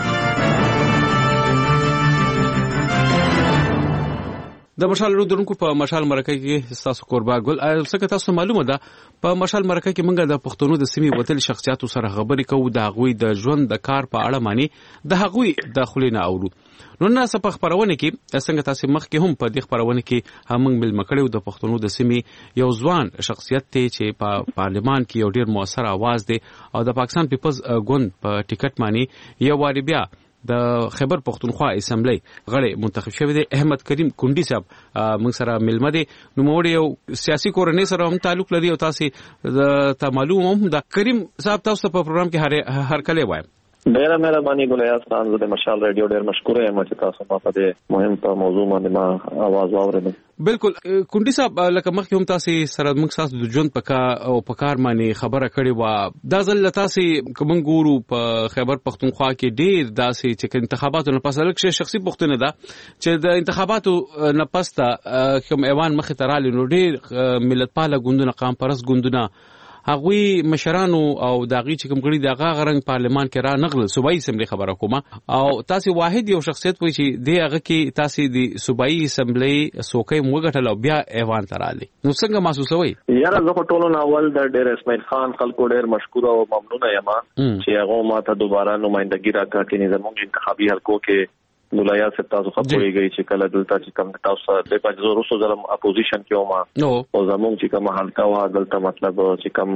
د مشال رودونکو په مشال مرکه کې تاسو قربا ګل څنګه تاسو معلومه ده په مشال مرکه کې موږ د پښتنو د سیمې وتل شخصیتو سره خبرې کوو د هغوی د ژوند د کار په اړه معنی د هغوی د خلینو اورو. نو ناس په خبرونه کې څنګه تاسو مخ کې هم په دې خبرونه کې هم موږ مل مکړو د پښتنو د سیمې یو ځوان شخصیت ته چې په پارلمان کې یو ډیر موثر आवाज دی او د پاکستان پیپلز ګوند په ټیکټ معنی یو واری بیا د خیبر پختونخوا اسمبلی غړی منتخب شوی دی احمد کریم کونډي صاحب موږ سره ملمه دي. نو موږ یو سیاسي کورنۍ سره هم تعلق لري او تاسو د معلومه هم د کریم صاحب تاسو په پروګرام کې هر کله وایم. ډیره مهرباني ګولای استاد د مشال رادیو ډیر مشکور یم چې تاسو ما په دې مهم په موضوع باندې ما आवाज واورم. بالکل کونډي صاحب لکه مخکې هم تاسو سره موږ تاسو د ژوند په کار باندې خبره کړې و. دا ځل تاسو کوم ګورو په خیبر پختونخوا کې ډیر داسې چې انتخاباتو نه پس لکه شخصي پښتنه ده چې د انتخاباتو نه پس کوم ایوان مخ ته رالي نو ډیر ملتپاله ګوندونه قام پرست ګوندونه هغوی مشرانو او داغي چې کوم غړي دغه غرنګ پارلمان کې را نغله صوبایي اسمبلی خبره کومه او تاسو واحد یو شخصیت وای چې دی هغه کې تاسو د صوبایي اسمبلی سوکې موږټل او بیا ایوان تراله. نو څنګه محسوسوي؟ یاره زه ټولو ناول د ډیر اسماعیل خان خلکو ډیر مشکور او ممنون یم چې هغه ما ته دوباره نمائندګي راکړه چې زموږ انتخابي حلقو کې ګولای صاحب تاسو خبرېږئ چې کله دلته چې کوم تاسو د پاجو روسو ظلم اپوزیشن کې ومه او زموږ چې کوم حلقه وا دلته مطلب چې کوم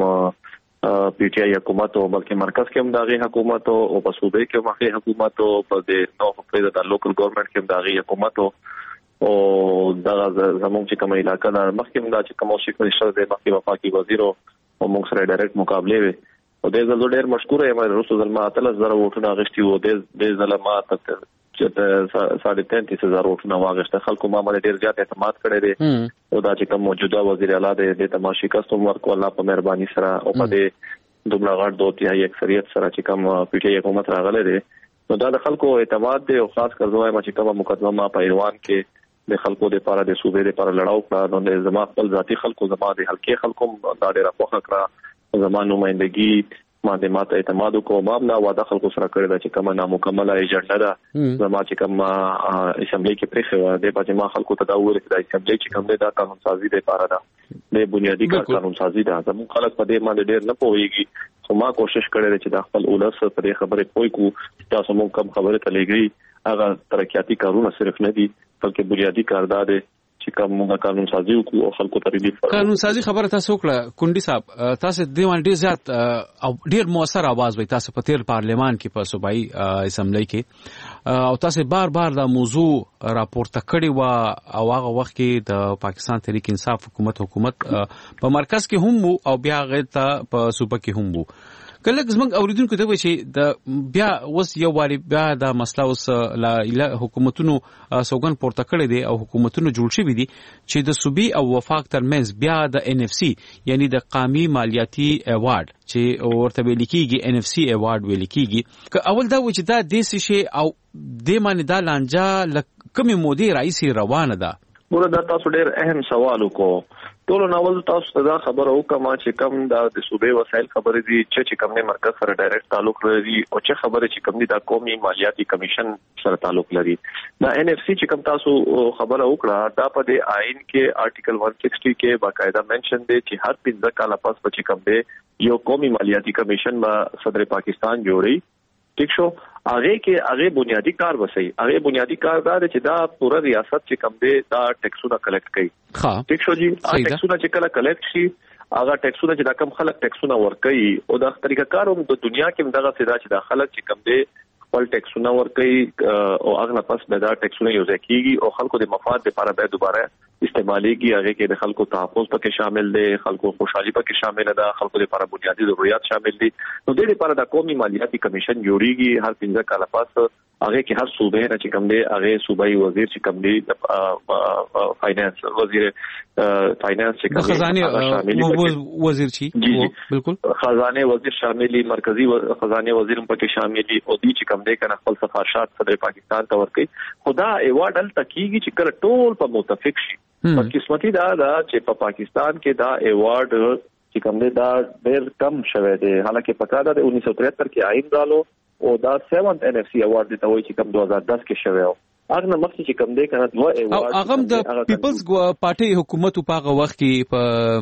پی ټی آی حکومت او بلکې مرکز کې هم داغي حکومت او په صوبې کې هم هغه حکومت او په دې نو په د لوکل ګورنمنت کې هم داغي حکومت او دغه زموږ چې کوم علاقې دا مخکې هم دا چې کوم شي کړی د مخکې وفاقي وزیر او موږ سره ډایرکټ مقابله وي او د زلو ډیر مشکور یم روسو ظلم اتل زره وټونه غشتي وو د ظلمات چې 33,000 وټونه واغشته خلکو ما باندې ډیر زیات اعتماد کړی دی او دا چې کوم موجوده وزیر اعلی دی د تماشي کستوم ورکو الله په مهرباني سره او په دې دومره غړ دوه تیای اکثریت سره چې کوم پی ټی آی حکومت راغله دی نو دا د خلکو اعتماد دی او خاص کر زوای ما چې کوم مقدمه په ایوان کې د خلکو د لپاره د صوبې لپاره لړاو کړه نو د زما خپل ذاتی خلکو زما د حلقې خلکو دا ډیره خوښه کړه زما نمائندګي ما د ماته اعتماد کو ما نه واده خلکو سره کړی دا چې کومه نامکمله ایجنډا ده زما چې کوم اسمبلی کې پرېخه د پاتې ما خلکو ته دا وویل چې د اسمبلی چې کوم دا قانون سازي د لپاره ده د بنیادی قانون سازي ده زموږ خلک په دې باندې ډېر نه پوهیږي خو ما کوشش کړی چې د خپل اولس په دې خبره پوي کو تاسو مونږ کوم خبره ته لګي هغه ترقیاتي کارونه صرف نه دي بلکې بنیادی کاردار دي چې کوم قانون سازي او خلکو ته ریلیف قانون سازي خبره تاسو کړه کونډي صاحب تاسو د دیوان ډیر زیات او ډیر موثر आवाज وي تاسو په تیر پارلمان کې په صوبایي اسمبلی کې او تاسو بار دا موضوع راپورته کړی و او هغه وخت کې د پاکستان تحریک انصاف حکومت په مرکز کې هم او بیا غیر ته په صوبه کې هم وو کله زموږ اوریدونکو ته وایي چې د بیا اوس یو واری بیا د مسله اوس لا حکومتونو سوګن پورته کړی دی او حکومتونو جوړ شوي دي چې د صوبې او وفاق ترمنځ بیا د ان اف سی یعنی د قومي مالیاتي ایوارډ چې ورته ویل کېږي ان اف سی ایوارډ ویل کېږي که اول دا و چې دا دیسي شي او د معنی دا لانجه کومې مودې رئیسي روانه ده ګوره دا تاسو ډېر اهم سوال وکړو ټول ناول تاسو ته دا خبره وکم چې کوم د صوبې وسایل خبرې دي چې کوم نه مرکز سره ډایرکټ تعلق لري او چې خبره چې کوم د قومي مالیاتي کمیشن سره تعلق لري دا ان اف سی چې کوم تاسو خبره وکړه دا په د آئین کې آرټیکل 160 کې باقاعده منشن دی چې هر 15 کال پس چې کوم دی یو قومي مالیاتي کمیشن با صدر پاکستان جوړي ٹھیک شو هغه بنیادی کار وسي هغه بنیادی کار دا چې دا پوره ریاست چې کوم دی دا ټیکسونه کلیکټ کوي ټیک شو جی ټیکسونه چې کله کلیکټ شي هغه ټیکسونه چې دا کم خلک ټیکسونه ورکوي او د طریقه کاروم د دنیا کې دغه سیدا چې دا خلک چې کم دي خپل ټیکسونه ورکوي او هغه پس به دا ټیکسونه یو ځای کیږي او خلکو د مفاد لپاره به دوباره استعماليږي. هغه کې د خلکو تحفظ پکې شامل دي, خلکو خوشحالي پکې شامل ده, خلکو لپاره بنیادی ضرورت شامل دي. نو د دې لپاره د قومي مالیاتي کمیشن جوړیږي هر 15 کال پس. هغه کې هر صوبې نه چې کوم دی هغه صوبایي وزیر چې کوم دی فاینانس وزیر فاینانس چې کوم خزانه وزیر چی بالکل خزانه وزیر شاملي, مرکزی خزانه وزیر هم پکې شاملي او دی چې کوم دی کنه خپل سفارشات صدر پاکستان ته ورکړي. خدا ایوارډ ال تکیږي چې کله ټول په متفق شي. په قسمتي دا چې په پاکستان کې دا ایوارډ چې کوم دی دا ډېر کم شوه دی, حالکه پکا دا 1973 کې آئین غالو او دا 7th NFC ایوارډ دی ته وایي چې کوم 2010 کې شوه. هغه مخکې چې کوم دی کنه دوه ایوارډ هغه د پیپلز پارټي حکومت په هغه وخت کې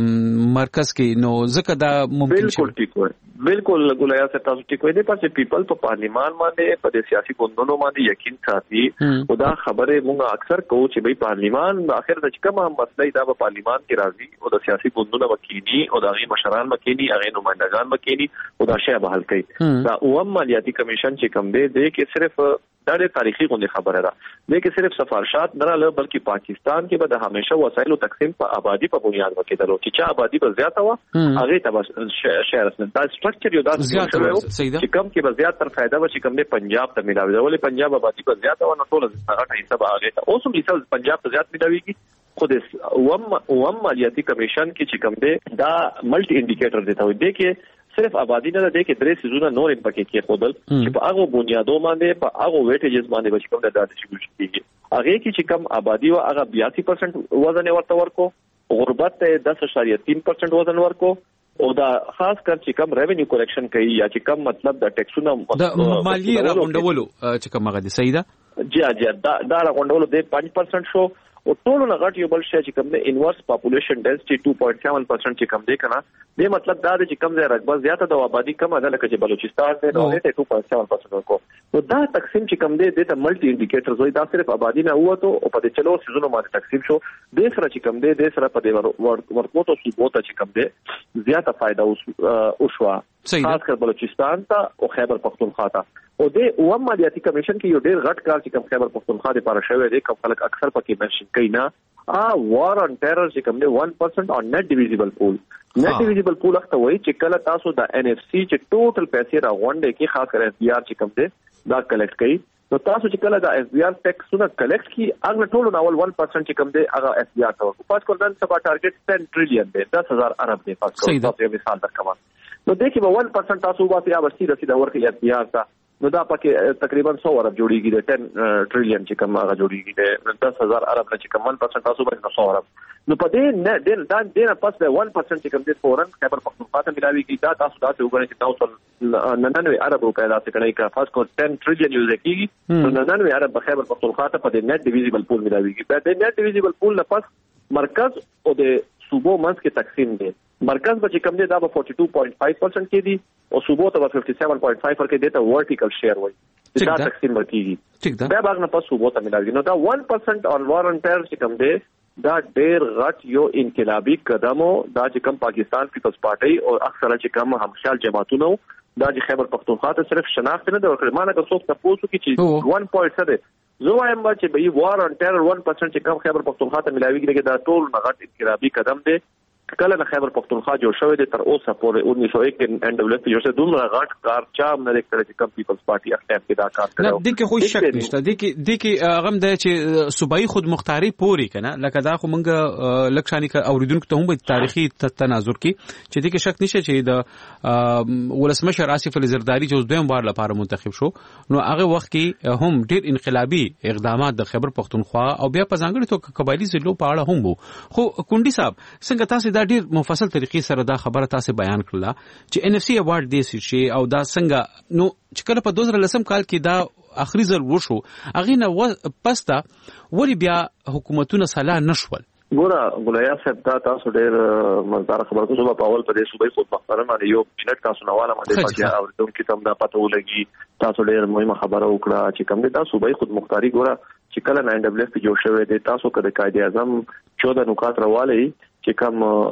په مرکز کې نو ځکه دا ممکن بالکل ټیک وای بالکل ګولیا سے تاسو ټیک وای دي چې پیپل په پارلیمان باندې په سیاسي ګوندونو باندې یقین ساتي او دا خبره موږ اکثر کوو چې به پارلیمان اخر د کومه مسله دا په پارلیمان کې راځي او د سیاسي ګوندونو وکیلی او د غي مشران وکیلی هغه نمائندگان وکیلی او دا شی به حل کوي. دا اوم مالیاتي کمیشن چې کوم دی کې صرف دا د تاریخي غونډه خبره ده د کې صرف سفارشات نه له بلکې پاکستان کې به د همیشه وسایلو تقسیم په آبادی په بنیاد وکړي چې چا آبادی به زیاته و هغه ته شهر اسنه دا سټرکچر یو دا چې کم کې به زیات تر فائدہ و چې کم نه پنجاب ته ملاوي دا ولې پنجاب آبادی به زیاته و نو ټول هغه حساب هغه ته اوس هم حساب پنجاب ته زیات ملاويږي. خود اوم مالیاتي کمیشن کې چې کم دی دا ملټي انډیکیټر دیتا وي دی کې صرف آبادی نه ده کې درې سيزونه نور هم پکې کې خودل چې په هغه بنیادو باندې په هغه ویټیجز باندې به کوم د ډیسټریبیوشن کیږي. هغه کې چې کم آبادی او هغه 82% وزن ورته ورکو, غربت 10.3% وزن ورکو او دا خاص کر چې کم ریونیو کلیکشن کوي یا چې کم مطلب د ټیکسونو د مالیه راغونډولو چې کوم هغه دي صحیح ده جی دا راغونډولو د 5% شو او ټول نه غټ یو بل شي چې کوم د انورس پاپولیشن ډنسټي 2.7% چې کوم دی کنه د مطلب دا چې کوم ځای رقبه زیاته د آبادی کم ده لکه چې بلوچستان دی نو ته 2.7% ورکو. نو دا تقسیم چې کوم دی د ملټي انډیکیټرز وي دا صرف آبادی نه وته او په دې چلو سيزونو باندې تقسیم شو. د سره چې کوم دی د سره په دې ورکوټو صوبو ته چې کوم دی زیاته فائدہ او شو خاص کر بلوچستان ته او خیبر پختونخوا ته او د اوم مالیاتي کمیشن کې یو ډېر غټ کار چې کوم خیبر پختونخوا لپاره شوی دی کوم خلک اکثر پکې منشن کوي نه وار on terror چې کوم دی 1% on net divisible pool. net divisible pool وخت وایي چې کله تاسو د NFC چې ټوټل پیسې راغونډې کې خاص کر SBR چې کوم دی دا کلیکټ کوي نو تاسو چې کله د SBR ټیکسونه کلیکټ کی هغه ټول ناول 1% چې کوم دی هغه SBR ته ورکو. پاس کول دن سبا ټارګټ 10 ټریلیون دی 10,000 ارب دی. پاس کول تاسو یو مثال درکوم نو دغه به 1% تاسو واسي یا ورسي رسیدا ورکړي SBR ته نو دا پکې تقریبا 100 ارب جوړیږي د 10 ټریلیون چې کوم هغه جوړیږي د 10,000 ارب چې کوم 1% تاسو باندې 100 ارب نو په دې دا دینه پس د 1% چې کوم د فورن خیبر پختونخوا ته ملاويږي دا تاسو دا څه وګورئ چې تاسو 99 ارب روپیا دا څه کړئ کا فاست کو 10 ټریلیون یوز کیږي نو 99 ارب خیبر پختونخوا ته په دې نت ډیویزیبل پول ملاويږي په دې نت ډیویزیبل پول نه پس مرکز او د صوبو منځ کې تقسیم دي. مرکز به چې کم دی دا به 42.5% کې دي او صوبو ته به 57.5 کې دی ته ورټیکل شیر وایي دا تقسیم ورکیږي دا باغ نه پس صوبو ته ملاوي نو دا 1% on warrantor چې کم دی دا ډېر غټ یو انقلابي قدم او دا چې کم پاکستان پیپلز پارټي او اکثره چې کم همخیال جماعتونو دا چې خیبر پختونخوا ته صرف شناخت نه د ورکړه مانه که څوک تاسو کې چې 1 پوینټ څه دی زه وایم چې به وار on terror 1% چې کم خیبر پختونخوا ته ملاويږي دا ټول غټ انقلابي قدم دی. کله نه خیبر پختونخوا جوړ شوی دی تر اوسه پورې 1901 کې NWF جوړ شو دومره غټ کار چا نه لیکل چې کم پیپلز پارټي اختیار کې دا کار کړو. د کې خو شک نشته د کې غم د چې صوبایي خود مختاری پوری کنه لکه دا خو مونږ لکشانی اوریدونکو ته هم په تاریخي تناظر کې چې د کې شک نشته چې د ولسمشر آصف علي زرداری چې دویم بار لپاره منتخب شو نو هغه وخت کې هم ډېر انقلابي اقدامات د خیبر پختونخوا او بیا په ځانګړي توګه قبایلی ضلعو په اړه هم وو. خو کونډي صاحب څنګه تاسو دا ډیر مفصل طریقې سره دا خبره تاسو بیان کړله چې NFC ایوارډ دې شي او دا څنګه نو چې کله په 2010 کال کې دا اخري ځل وشو اغه نه پستا وری بیا حکومتونه صلاح نشول. ګولیا صاحب دا تاسو ډېر مزدار خبره کوم په اول په دې صوبې خود مختارن باندې یو منټ تاسو نواله باندې پاتیا او دوم کې تم دا پته ولګي تاسو ډېر مهمه خبره وکړه چې کوم دا صوبې خود مختاری ګوره چې کله 9WF جوړ شوی دی تاسو کده قائد اعظم 14 نکات راوالي چې کوم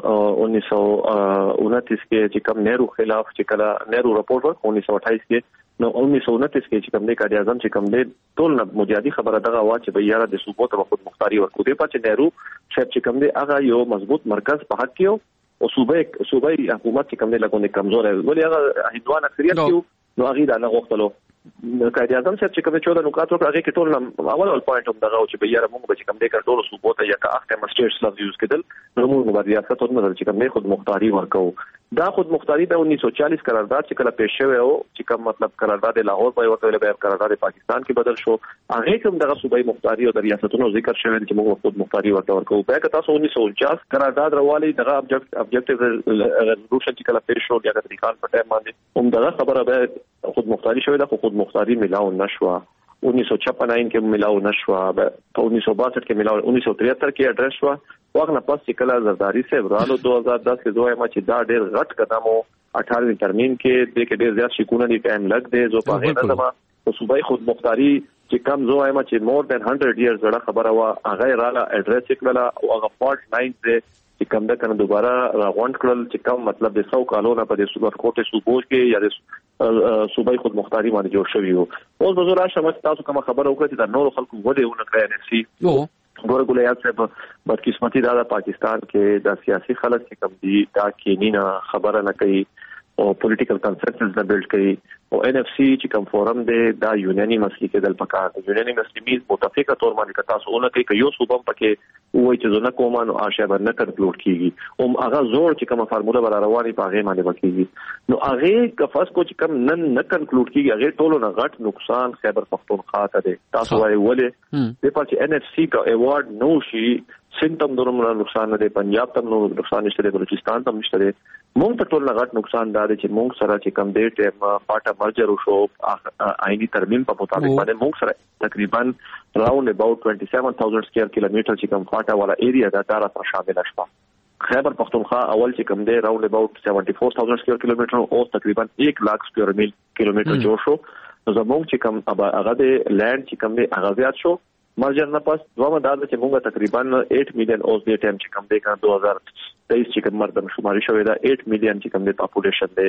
1929 کې چې کوم نهرو خلاف چې کله نهرو رپورټ ورک 1928 کې نو 1929 کې چې کوم د قائد اعظم چې کوم د ټول نه مجاهدي خبره دغه وا چې بیا د صوبو ته خود مختاری ورکو دی پاتې نهرو شپ چې کوم د هغه یو مضبوط مرکز په حق کې او صوبې حکومت چې کوم د لګونه کمزور ولې هغه هندوان اکثریت یو نو هغه دا نه غوښتلو قائد اعظم صاحب چې کوم 14 نقاط ورکړه هغه کې ټول اول پوینټ هم دغه چې بیا موږ به چې کوم د کنټرول صوبو ته یا که اخته مسټرز لفظ یوز کېدل نو موږ به ریاست او مدل چې کوم خود مختاری ورکو دا خود مختاری د 1940 قرارداد چې کله پیښ شوی او چې کوم مطلب قرارداد لاهور په ورته به قرارداد پاکستان کې بدل شو هغه کوم دغه صوبای مختاری او د ریاستونو ذکر شوی چې موږ خود مختاری ورکو بیا که تاسو 1949 قرارداد راوالي دغه ابجیکټیو ریزولوشن چې کله پیښ شو یا د خان په ټایم باندې هم دغه خبره به خود مختاری شوی دا خود مختاری ملاو نشوا 1956 کې ملاو نشوا په 1962 کې ملاو 1973 کې اډرس شو وخت نه پس چې کله زرداری صاحب رالو 2010 کې دوه ما چې دا ډېر غټ قدم او 18 ترمیم کې د کې ډېر زیات شکونه دي ټایم لګ دی زو په هغه نظم او صوبای خود مختاری چې کم زو ما چې مور دین 100 ایئرز زړه خبره وا هغه رااله اډرس کړل او هغه فالټ لاینز دی چې کوم د کنه دوباره راغونډ کړل چې کوم مطلب د 100 کالونه په د صوبې کوټه صوبوج کې یا د صوبای خود مختاری باندې جوړ شوی وو اوس بزرګ راشه تاسو کوم خبره وکړه چې د نورو خلکو وډه ونه کړی ان اف سي ګورګولیات صاحب بدقسمتي دا پاکستان کې د سیاسي خلک چې کوم دي دا کینینا خبره نه کوي او پولیټیکل کنسنسس نه بیلډ کوي او ان اف سی چې کوم فورم دی دا یونانیمسلی کې دل پکار دی یونانیمسلی میز متفقه تور باندې تاسو اونې کې یو صوبم پکې وای چې زونه کومانو آشیا باندې کنټرول کیږي او هغه زور چې کومه فارموله بل رواني په هغه باندې وکړي نو هغه کفاس کو چې کوم نن نه کنټرول کیږي هغه ټولو نه غټ نقصان خیبر پختونخوا ته دی تاسو وای ولې د پاتې ان اف سی کا ایوارډ نو شي سنتم درومره نقصان نه دی پنجاب ته نو نقصان نشته دی بلوچستان ته نشته دی مونږ ته ټول غټ نقصان دی چې مونږ سره چې کم دی ټیم پاټه مرجر شو آئینی ترمیم په مطابق باندې مونږ سره تقریبا راوند اباوت 27000 سکوير کیلومتر چې کم پاټه والا ایریا دا تر شامل شپه خیبر پختونخوا اول چې کم دی راوند اباوت 74000 سکوير کیلومتر او تقریبا 1 लाख سکوير میل کیلومتر جوړ شو نو زموږ چې کم هغه د لینډ چې کم دی هغه زیات شو مرجر نه پس دوه دا چې موږ تقریبا 8 میلیون اوس د ټیم چې کم دی کا 2023 چې کوم مردم شماري شوې دا 8 میلیون چې کوم د پاپولیشن دی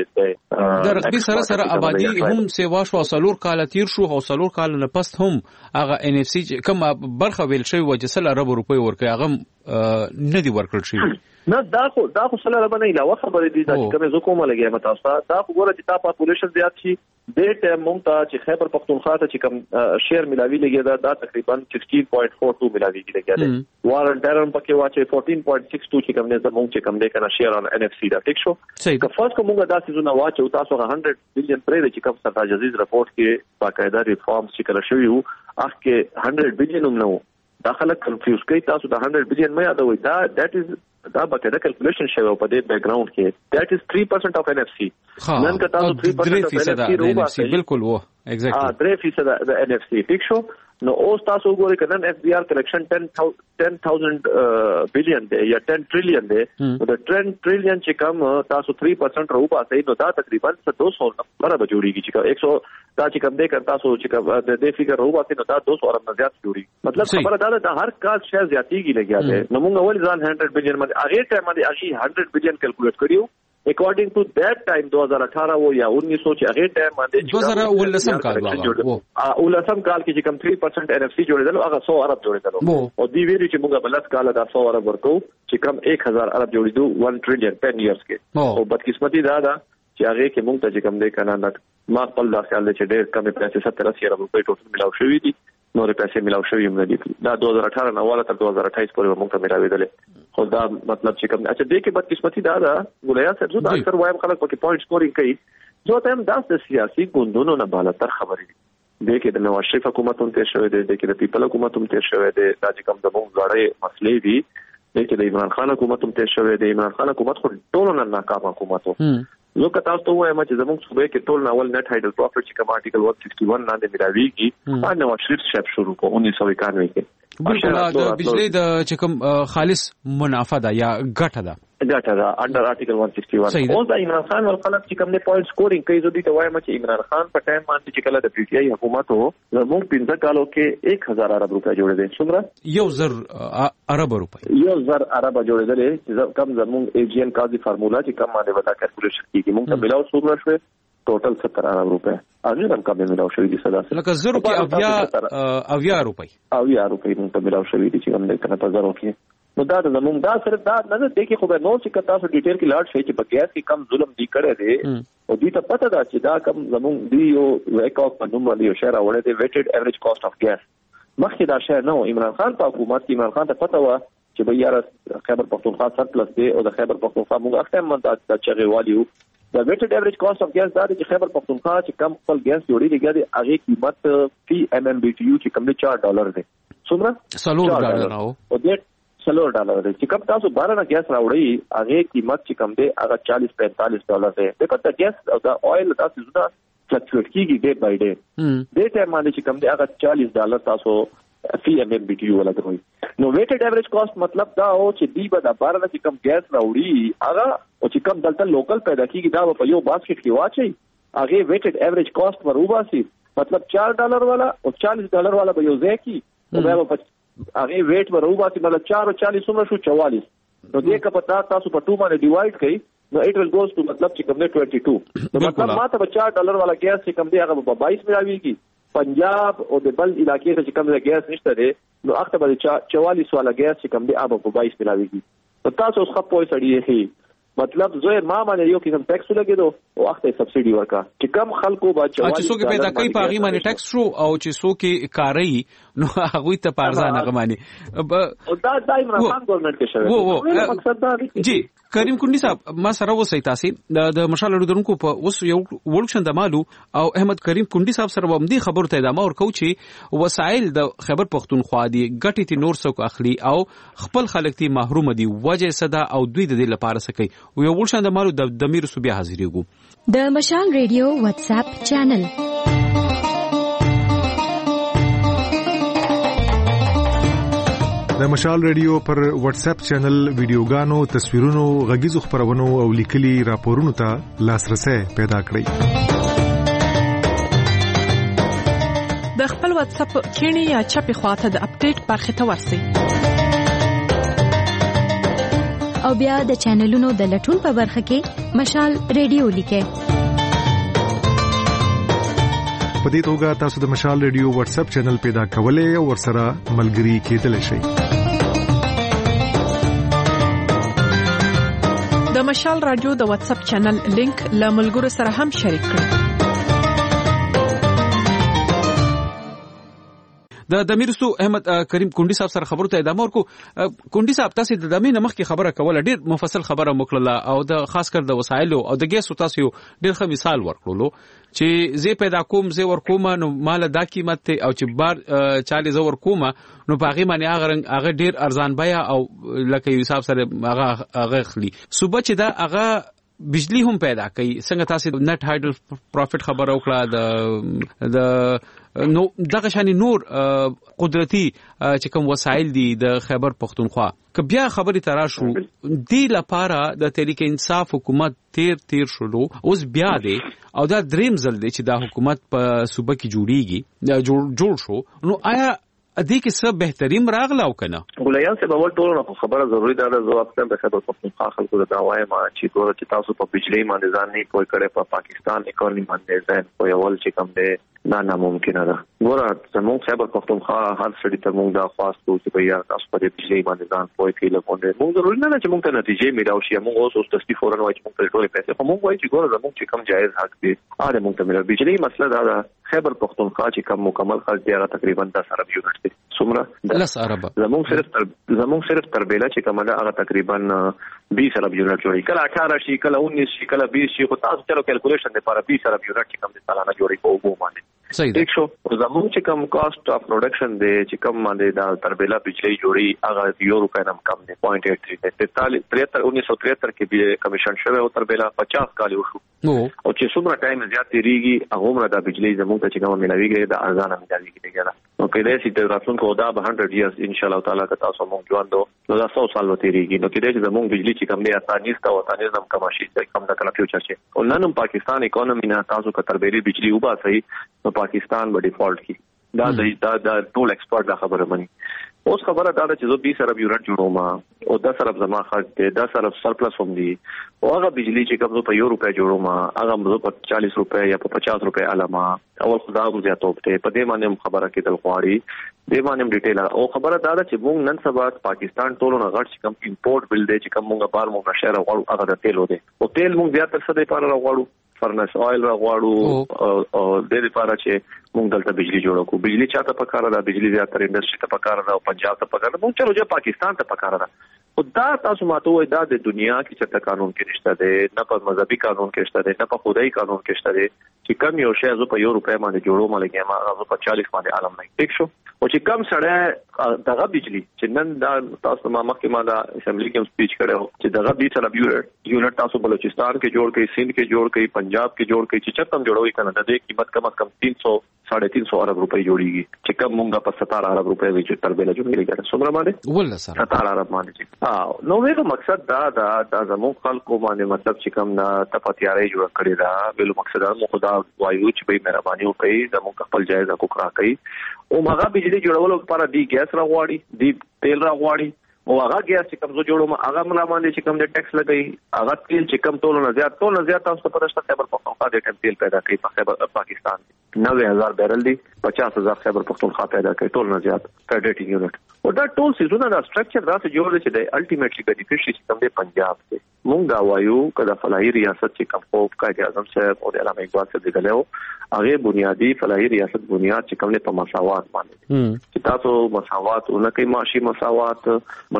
د رقبي سره آبادی هم سیوا شو سلور کال تیر شو او سلور کال نه پس هم هغه ان اف سی کوم برخه ویل شوی و چې 100 ارب روپۍ ورکړي هغه نه دی ورکړل شي نه دا خو 100 ارب نه علاوه خبرې دي چې کومه زه کومه لګیا متاسفه دا خو ګوره چې تا پاپولیشن زیات شي د ټیم مونږ ته چې خیبر پختونخوا ته چې کوم شیر ملاوي لګیا دا تقریبا 16.42 ملاوي لګیا دی وارنټرن پکې واچي 14.62 چې کوم نه زموږ چې کوم دی کنه شیر ان ان اف سی دا ټیک شو که فرض کومه دا سيزونه واچو تاسو 100 بلین پرې چې کوم سرتاج عزیز رپورت کې باقاعده ریفارمز چې کړی شوی وو اخ کې 100 بلین نو داخله کنفیوز کوي تاسو د 100 بلین مې یادوي دا دیٹ از دا باقاعده کیلکولیشن شوی په دې بیک گراوند کې دیٹ از 3% اف ان اف سی نن که تاسو 3% اف ان اف سی بالکل وو ایگزیکټلی 3% د ان اف سی ټیک شو نو اوس تاسو ګورئ کنه اف بي ار کلیکشن 10000 بلین دی یا 10 ټریلیون دی نو د 10 ټریلیون چې کم تاسو 3% راو پاسې نو دا تقریبا 200 برابر جوړیږي چې 100 دا چې کم دی تاسو چې د دې فګر راو پاسې نو دا 200 ارب نه زیات جوړي مطلب خبره دا ده هر کال شې زیاتیږي لګیا دی نو موږ اول ځان 100 بلین باندې هغه ټایم باندې هغه 100 بلین کیلکولیټ کړیو according to that time 2018 و یا 1900 چې هغه ټایم باندې 2019 کال ولسم کال کې چې کم 3% ان اف سی جوړیدل هغه 100 ارب جوړیدل او دی ویری چې موږ بلس کال دا 100 ارب ورکو چې کم 1000 ارب جوړیدو 1 ټریلیون 10 ایئرز کې او بدقسمتي دا چې هغه کې موږ ته چې کم دی کنه ما خپل دا خیال دی چې ډېر کم پیسې 70 ارب روپۍ ټوټل ملاو شوې دي نور پیسې ملاو شوې هم نه دي دا 2018 نه والا تر 2028 پورې موږ ته ملاوېدل خو دا مطلب چې کوم اچھا دې کې بدقسمتي دا ګولیا صاحب زو دا اکثر وایم خلک پکې پوینټ سکورینګ کوي جو ته هم دا د سیاسي ګوندونو نه بالاتر خبرې دي دې کې د نواز شریف حکومت هم تیر شوی دی دې کې د پیپل حکومت هم تیر شوی دی دا چې کوم د موږ غړې مسلې دي دې کې د عمران خان حکومت هم تیر شوی دی عمران خان حکومت خو ټول نه ناکام حکومت وو زه که تاسو ته وایم چې زموږ صوبې کې ټول ناول نت هایډل پروفټ چې کوم آرټیکل 161 لاندې ملاويږي نواز شریف شپ شروع کو 1991 کې بالکل د بجلی د چې کوم خالص منافع ده یا ګټه ده ګټه دا انډر آرټیکل 161 اوس د عمران خان ول خلک چې کوم نه پوینټ سکورینګ کوي زه دې ته وایم چې عمران خان په ټایم باندې چې کله د پی ټی آی حکومت وو زموږ 15 کالو کې 1000 ارب روپیا جوړېدل څومره 1000 ارب روپیا 1000 ارب جوړېدل چې کم زموږ ای جی ان قاضي فارمولا چې کم باندې ودا کیلکولیشن کیږي موږ ته ملاو څومره شوه ټوټل 70 ارب روپیا اغه هم کم ملاو شوی دي صدا لکه 0 کې اویا روپیا موږ ته ملاو شوی دي چې کوم نه کنه په زرو کې نو دا زموږ دا صرف دا نه دی کې خو به نو چې کتا سو ډیټیل کې لاړ شي چې په ګیس کې کم ظلم دی کړی دی او دې ته پته ده چې دا کم زموږ دی یو ویکاف په نوم باندې یو شهر وړه دی ویټډ ایوریج کاست اف ګیس مخکې دا شهر نو عمران خان په حکومت کې عمران خان ته پته و چې به یاره خیبر پختونخوا سرپلس دی او د خیبر پختونخوا موږ اخته منځ د چغې والیو د ویټډ ایوریج کاست اف ګیس دا چې خیبر پختونخوا چې کم خپل ګیس جوړی لګي دی هغه قیمت فی ایم ام بی ټی یو چې کم $4 دی څومره $4 او دې $4 دی چې کوم تاسو بارانه ګیس راوړی هغه قیمت چې کم دی هغه $40-45 دی دغه د ګیس او د اویل تاسو زړه فلکچویټ کیږي ډے بای ډے د ټیم باندې چې کم دی هغه $40 تاسو فی ایم ام بی ټی یو ولګوي نو ویټډ ایوریج کاست مطلب دا او چې دی به د بارانه چې کم ګیس راوړی هغه او چې کم دلته لوکل پیدا کیږي دا په یو باسکټ کې واچي هغه ویټډ ایوریج کاست وروباسي مطلب $4 والا او $40 والا به یو ځای کی او دا په هغه ویټ وروباسي مطلب 440 څومره شو 44 نو دې کپتا تاسو په 2 باندې ډیوایډ کړئ نو اټ ول ګوز ټو مطلب چې کوم نه 22 نو مطلب ماته به $4 والا ګیس چې کوم دی هغه په 22 ملاويږي پنجاب او د بل علاقې چې کوم ګیس نشته دی نو هغه به 44 والا ګیس چې کوم دی هغه په 22 ملاويږي نو تاسو خو په سړی هي مطلب زه ما باندې یو قسم ټیکس لګیدو او وخت سبسيډي ورکا چې کم خلکو با چې څوک پیدا کوي په هغه باندې ټیکس شو او چې څوک کاری نو هغه ته پارځانه غماني او دا عمران خان ګورنمنت کې شوی مقصد دا دی جی کریم کندی صاحب ما سره وسې تاسو د مشال لرونکو په اوس یو ورکشن د مالو او احمد کریم کندی صاحب سره هم دي خبرو ته ادامه ورکو چې وسایل د خیبر پختونخوا دي ګټې تی نور څوک اخلي او خپل خلک تی محروم دي وجه صدا او دوی د دې لپاره سکی او یو ورکشن د مالو د دمیر صوبیا حاضرېږو د مشال ریډیو واتس اپ چینل د مشال ریډیو پر واتس اپ چینل ویډیوګانو تصویرونو غږیزو خبرونو او لیکلي راپورونو ته لاسرسي پیدا کړئ د خپل واتس اپ کینی یا چپی خواته د اپډیټ برخه ته ورسئ او بیا د چینلونو د لټون په برخه کې مشال ریډیو لیکئ په دې توګه تاسو د مشال ریډیو واتس اپ چینل پیدا کولای او ورسره ملګري کېدلی شئ د مشال رادیو د واتس اپ چینل لینک له ملګرو سره هم شریک کړئ د دمیرستو احمد کریم کندی صاحب سره خبرو ته ادامه ورکو کندی صاحب تاسو د دمینه مخکې خبره کوله ډیر مفصل خبره وکړه او د خاص کر د وسایلو او د ګیسو تاسو ډیر ښه مثال ورکړلو چې زه پیدا کوم زه ورکوم نو مال دا قیمت ته او چې بار 40 زه ورکوم نو باغی باندې هغه ډیر ارزان بیا او لکه حساب سره هغه خلی صبح چې دا هغه بجلی هم پیدا کوي څنګه تاسو نت هایډل پروفټ خبر وکړه د نو دغه شانی نور قدرتي چې کوم وسایل دي د خیبر پختونخوا که بیا خبري تراشو دی لپاره د تحریک انصاف حکومت تیر شلو اوس بیا دی او دا دریم ځل دی چې دا حکومت په صوبه کې جوړ شو نو آیا ادي کې څه بهترین راغلا او کنه ګولیان څه به ټول خبره ضروری ده زه اکثر د خبر پختونخوا خلکو د داوای ما چې ګوره چې تاسو په بجلی باندې ځان نه کوی کړي په پاکستان اکونومي باندې ځان کوی اول چې کوم دی نه ناممکن ده ګوره زموږ خبر پختونخوا هر څړي ته موږ دا خواستو چې بیا تاسو په بجلی باندې ځان کوی کې لګونډه موږ ضروري نه چې موږ ته نتیجې میراو شي موږ اوس تاسو فورن وایي چې موږ ټول پیسې خو موږ وایي چې ګوره زموږ چې کوم جایز حق دی اړه موږ ته میراو بجلی مسله دا ده خیبر پختونخوا چې کوم مکمل خرج دی هغه تقریبا 10 ارب یونټ دی څومره 10 ارب زموږ صرف تربیلا چې کومه هغه تقریبا 20 ارب یونټ جوړي کله 18 شي کله 19 شي کله 20 شي خو تاسو چلو کیلکولیشن لپاره 20 ارب یونټ چې کوم د سالانه جوړي په وګو باندې صحیح ده شو زموږ چې کوم کاست اف پروډکشن دی چې کوم باندې دا تربیلا بجلی جوړي هغه €1 نم کم دی 0.83 1973 کې به کمیشن شوه او تربیلا 50 کال وشو او چې څومره ټایم زیات تیریږي هغه د بجلی زموږ ته چې کوم ملويږي د ارزانه ملويږي دیګا نو نو کله چې راتلونکو دا به 100 years ان شاء الله تعالی که تاسو مونږ ژوندو نو دا 100 سال وتیریږي نو کله چې زموږ بجلی چې کم نه اسانیسته او اسانیزم کماشي کم د کلا فیوچر شي او نن پاکستان اکانومی نه تاسو کتربېری بجلی وبا صحیح نو پاکستان به ډیفالت کی دا ټول ایکسپورټ دا خبره مني اوس خبره دا چې زه 20 ارب یونټ جوړوم او 10 ارب زما خرج دی 10 ارب سرپلس هم دي او هغه بجلی چې کوم په €1 جوړوم هغه موږ په ₹40 یا په ₹50 علامه اول خدای مو زیاتوب ته په دې باندې خبره کېدل غواړي دې باندې ډیټیل او خبره دا چې موږ نن سبا پاکستان ټولو نه غټ چې کوم امپورټ بل دی چې کوم موږ بار موږ شهر غواړو هغه د تیلو دی او تیل موږ بیا تر څه دی پاره غواړو فرنس آیل غواړو او د دې لپاره چې موږ دلته بجلی جوړو کو بجلی چاته پکاره ده بجلی زیاتره انډستری ته پکاره ده او پنجاب ته پکاره ده موږ چلو چې پاکستان ته پکاره ده او دا تاسو ماته وای دا د دنیا کې چې قانون کې نشته ده نه په مذهبي قانون کې نشته ده نه په خدای قانون کې نشته ده چې کم یو شی زو په €1 باندې جوړو ملګری ما هغه په 40 باندې عالم نه ټیک شو او چې کم سره دغه بجلی چې نن دا تاسو ما مخکې ما دا اسمبلی کې سپیچ کړو چې دغه بجلی یونټ تاسو بلوچستان کې جوړ کړئ سندھ کې جوړ کړئ پنجاب کې جوړ کړئ چې چتم جوړوي کنه د دې قیمت کم از کم 300-350 ارب روپۍ جوړیږي چې کم مونږه په 17 ارب روپۍ وچ تربیله جوړیږي څومره باندې ولله سره 17 ارب باندې نو ویلو مقصد دا زموږ خلکو باندې مطلب چې کم نه تپاتیاري جوړ کړی دا ویلو مقصد مو خدا وایو چې به مهرباني وکړي زموږ خپل جایز حقوق راکړي او هغه بجلی جوړولو لپاره دی ګیس راغواړي دی تیل راغواړي او هغه ګیس چې کوم جوړو هغه ملا باندې چې کوم د ټیکس لګي هغه تیل چې کوم ټول نه زیات تاسو په پرشته خبر پختونخوا د ټیم تیل پیدا کوي په پاکستان 90,000 بیرل دي 50,000 خبر پختونخوا پیدا کوي ټول نه زیات فیډریټینګ یونټ او دا ټول سيزونه دا سټرکچر دا څه جوړ چې د الټیمیټلی بینیفیشري چې کوم د پنجاب دی مونږ دا وایو کله فلاحي ریاست چې کوم خوب قائد اعظم صاحب او د علامه اقبال صاحب دغلو هغه بنیادی فلاحي ریاست بنیاد چې کوم په مساوات باندې چې تاسو مساوات اونکه معاشي مساوات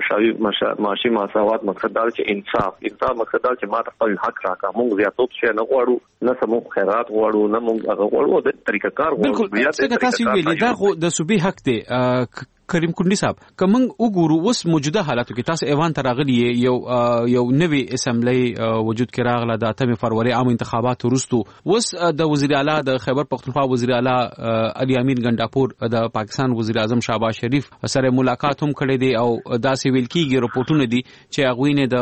معاشي مساوات مقصد دا چې انصاف مقصد دا چې ما خپل حق راکا مونږ زیاتوب شي نه غواړو نه سمو خیرات غواړو نه مونږ هغه غواړو د طریقه کار غواړو بیا څنګه تاسو ویلي دا خو د صوبې حق دی کریم کندی صاحب کوم وګورو اوس موجوده حالاتو کې تاسو ایوان تراغلی یو نوی اسمبلی وجود کې راغله د 8 فروری عام انتخابات وروسته اوس د وزیر اعلی د خیبر پختونخوا وزیر اعلی علي امین ګنداپور د پاکستان وزیر اعظم شهباز شریف سره ملاقات هم کړی دی او داسې ویل کیږي رپورټونه دي چې هغه نه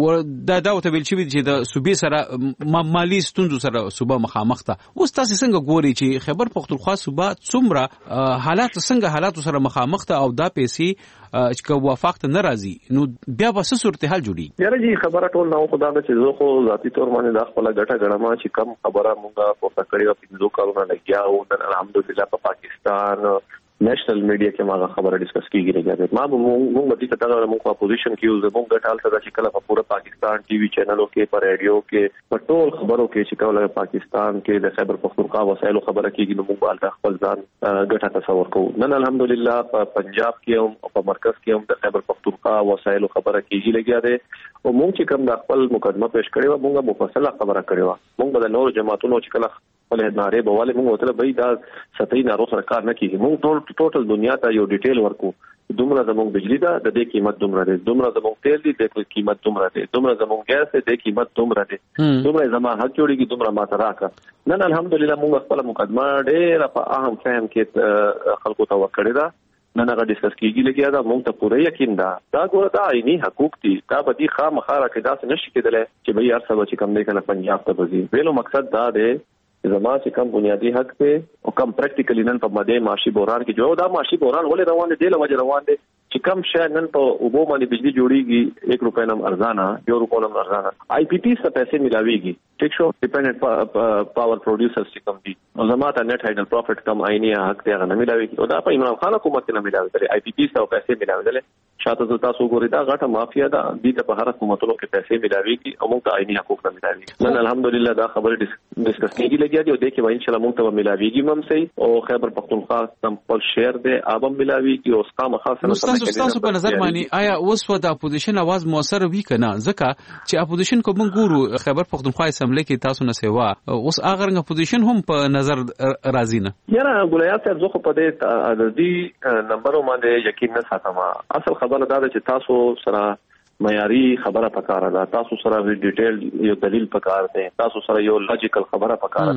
د ته ویل چې د صوبې سره مالی ستونزو سره صوبه مخامخ ده اوس تاسو څنګه ګوري چې خیبر پختونخوا صوبه څومره حالات سره مخامخ او دا پیسې چې وفاق ته ناراضي نو بیا به څه صورتحال جوړي یاره جی خبره ټول نو خدا د چې زه خو ذاتی تور باندې دا خپل ګټه غړما چې کم خبره مونږه په تکړه په دې کارونه لګیا او الحمدلله په پاکستان نېشنل میډیا کې ما خبره ډیسکس کیږي راځي ما مونږ د دې ته موږ اپوزیشن کې یو زموږ ګټال څه چې کله په پوره پاکستان ټي وي چینلو کې پر رادیو کې په ټول خبرو کې چې کله پاکستان کې د خیبر پختونخوا وسایلو خبره کیږي نو موږ بالته خپل ځان ګټه تصور کوو نن الحمدلله په پنجاب کې او په مرکز کې هم د خیبر پختونخوا وسایلو خبره کیږي لګیا ده او موږ چې کوم د خپل مقدمه پیش کړی و موږ مفصله خبره کړی و موږ د نور جماعتونو چې کله ولې ناره به والے موږ وتل به دا سطحي نارو سرکار نه کیږي موږ ټوټل دنیا ته یو ډیټیل ورکو دومره زموږ بجلی ده د دې قیمت دومره ده دومره زموږ تیل دي د قیمت دومره ده دومره زموږ ګاز دي د قیمت دومره ده دومره زما حق جوړیږي دومره ماته راکا نن الحمدلله موږ خپل مقدمه ډېر په اهم فهم کې خلکو ته ورکړی ده نن هغه ډیسکس کیږي لګیا دا موږ ته پوره یقین ده دا ګوره دا عیني حقوق دي دا به دي خامخا راکې دا نشي کېدلی چې به یار سبا چې کم دی کنه پنجاب ته وځي ویلو مقصد دا دی زما چې کم بنیادی حق ته او کم پریکټیکلی نن په ماده معاشي بحران کې جو دا معاشي بحران ولې روان دي د وجه روان دي چې کم شې نن په اوبو باندې بجلی جوړیږي ₹1 نم ارزانه €2 نم ارزانه آی پی ټی څخه پیسې ملاويږي ټیک شو ډیپندنت پاور پروډوسرز چې کم دي او زما ته نت هایډل پروفټ کم عیني حق دی هغه نه ملاويږي او دا په عمران خان حکومت کې نه ملاوي آی پی ټی څخه پیسې ملاوي شاته تاسو ګورئ دا غټه مافیا ده د په هر حکومتونو کې پیسې ملاويږي او موږ ته عیني حقوق نه ملاوي نن الحمدلله دا خبره ډیسکس کیږي لګیا دي او د کې ان شاء الله موږ ته ملاويږي هم صحیح او خیبر پختونخوا سمپل شهر دی ابم ملاويږي او اسقام خاصه تاسو په نظر باندې آیا اوس و د اپوزیشن आवाज موثر وی کنه ځکه چې اپوزیشن کو موږ ګورو خیبر پختونخوا اسمبلی کې تاسو نه سیوا اوس هغه اپوزیشن هم په نظر راځي نه یاره ګولیا صاحب زه خو په دې عددي نمبرو باندې یقین نه ساتم اصل خبره دا ده چې تاسو سره معیاري خبره پکاره ده تاسو سره ډیټیل یو دلیل پکاره ده تاسو سره یو لاجیکل خبره پکاره ده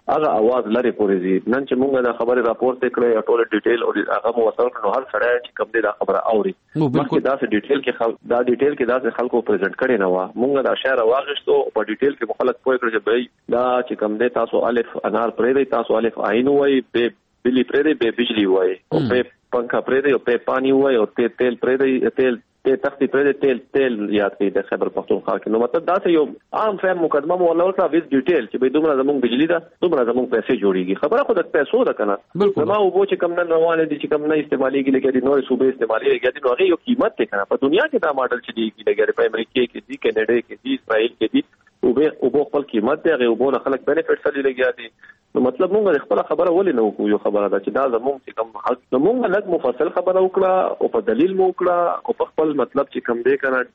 هغه आवाज لري پورې نن چې موږ دا خبره راپورټ کړې ټول ډیټیل او هغه مو وصل کړو هر سړی چې کوم دې دا خبره اوري مخکې دا څه ډیټیل کې دا خلکو پریزنټ کړي نه و موږ دا شعر واغښتو په ډیټیل کې مخالفت پوي کړی چې بھائی دا چې کوم دې تاسو الف انار پرې دی تاسو الف عین وای به بلی پرې دی به بجلی وای او په پنکھا پرې دی او په پانی وای او تیل پرې دی تیل تختی پرې تیل یاد کړئ د خبر پښتونخوا کې نو مطلب دا څه یو عام فهم مقدمه مولا ورته ویز ډیټیل چې به دومره زموږ بجلی دا دومره زموږ پیسې جوړيږي خبره خو د پیسو ده کنه نو او چې کم نه روانه دي چې کم نه استعماليږي لکه د نورې صوبې استعماليږي د هغه یو قیمت ته کنه په دنیا کې دا ماډل چې دی لګره په امریکا کې دي کینیډا کې دي اسرائیل کې دي او به خپل قیمت دی هغه وبونه خلک بینیفټ سره لګیا دي نو مطلب موږ خپل خبره ولې نه وکړو یو خبره ده چې دا زموږ چې کوم حق نو موږ لږ مفصل خبره وکړه او په دلیل مو وکړه او په خپل مطلب چې کوم دی کنه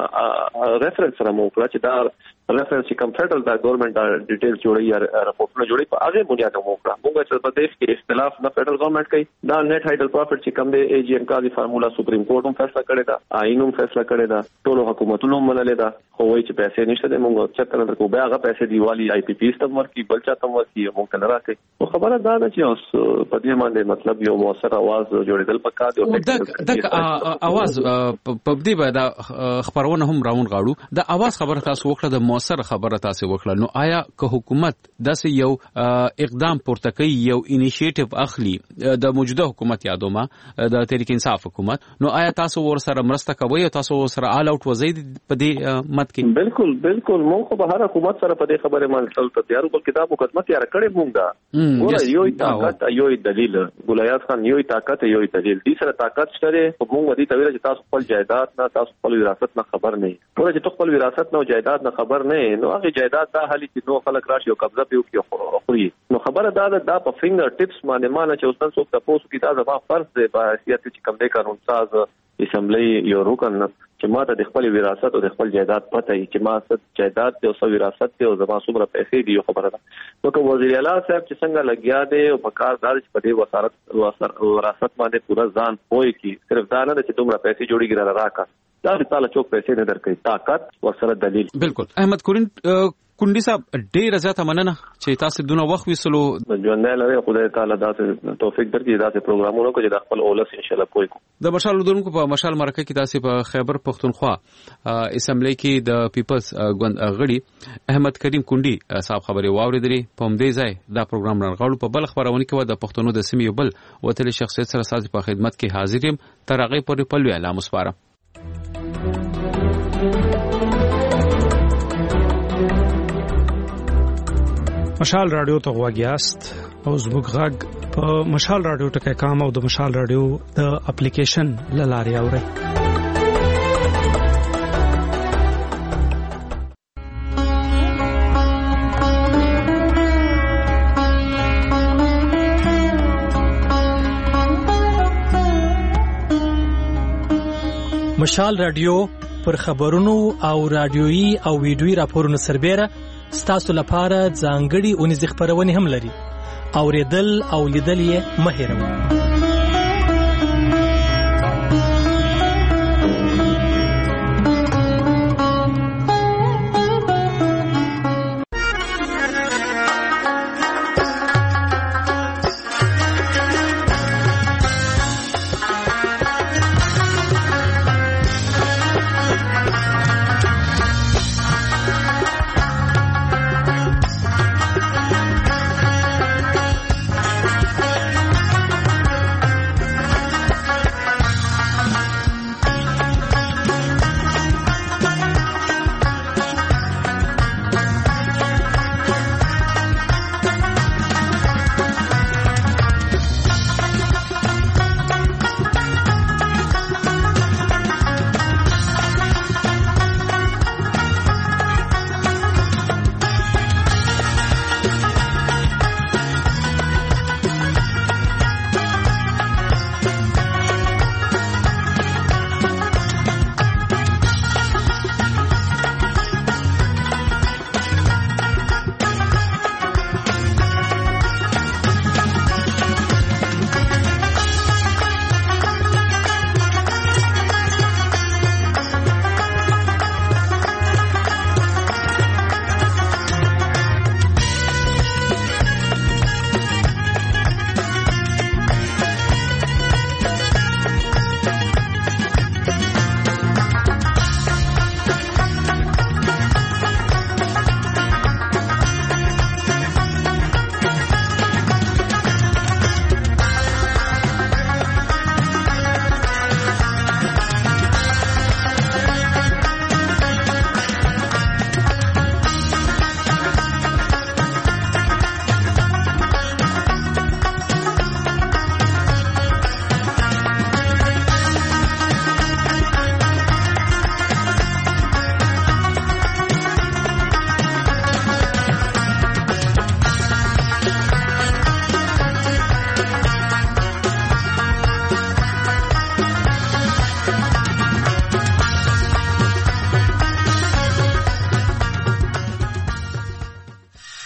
ریفرنس سره مو وکړه چې دا ریفرنس چې کوم فدرل دا ګورنمنت دا ډیټیل جوړي یا راپورټونه جوړي په هغه بنیاد مو وکړه موږ چې په دیش کې اختلاف نه فدرل ګورنمنت کوي دا نیټ هایډل پروفټ چې کوم دی ای جی ایم کا دی فارمولا سپریم کورټ هم فیصله کړی دا آئین هم فیصله کړی دا ټول حکومتونو منلې دا خو وایي چې پیسې نشته د موږ چک کړل کو بیا هغه پیسې دیوالي آی پی پی استم ورکی بل چاته ورکی موږ نه راکې خبره دا ده چې اوس په دې باندې مطلب یو موثر आवाज جوړېدل پکار دی او د आवाज په دې باندې خبرونه هم راون غاړو د आवाज خبره تاسو وکړه د موثر خبره تاسو وکړه نو آیا که حکومت داسې یو اقدام پورته کوي یو انیشیټیو اخلي د موجوده حکومت یادوما د تحریک انصاف حکومت نو آیا تاسو ور سره مرسته کوي او تاسو سره آل اوټ وزید په دې مت کې بالکل موږ په هر حکومت سره په دې خبره باندې تل تیار بل کتاب مقدمه تیار کړې موږ دا یو طاقت یو دلیل ګلایات خان یو طاقت یو دلیل دې سره طاقت شته په موږ دې تویل چې تاسو خپل جایداد نه تاسو خپل وراثت نه خبر نه پوره چې خپل وراثت نه جایداد نه خبر نه نو هغه جایداد دا حالي چې نو خلک راشي او قبضه پیو کې خوري نو خبره دا په فینګر ټیپس باندې مانه چې اوسن څوک تاسو کې دا زما فرض دی په حیثیت چې کوم دی قانون ساز اسمبلی یو رکن چې ما ته د خپل وراثت او د خپل جایداد پته ای چې ما ست جایداد ته او سو وراثت ته او زما څومره پیسې دی خبره ده نو کوم وزیر اعلی صاحب چې څنګه لګیا دی او په کار دار چې په دې وراثت باندې پورا ځان پوي کی صرف دا نه چې دومره پیسې جوړیږي راکا دا تعالی چوک پیسې نه درکې طاقت ورسره دلیل بالکل احمد کونډي صاحب ډیر زیاته مننه چې تاسو دونه وخت وسلو ژوند لري خدای تعالی داسې توفیق درکړي داسې پروګرامونه کوي چې خپل اولس ان شاء الله کوی د مشال دونکو په مشال مرکه کې تاسو په خیبر پختونخوا اسمبلی کې د پیپلز ګوند غړي احمد کریم کونډي صاحب خبري واوریدلې په همدې ځای دا پروګرام رانغاړو په بل خبرونه کې د پښتونو د سیمې بل وتل شخصیت سره ساز په خدمت کې حاضر یم تر هغه پورې په لوی اعلان مسپاره مشال رادیو ته غواګیاست او زموږ غږ په مشال رادیو ټکای کام او د مشال رادیو د اپلیکیشن لارې اورئ مشال رادیو پر خبرونو او رادیويي او ویډیويي راپورونو سربېره ستاسو لپاره ځانګړي اونیز خبرونه هم لري اوریدل او لیدل یې مه هېروئ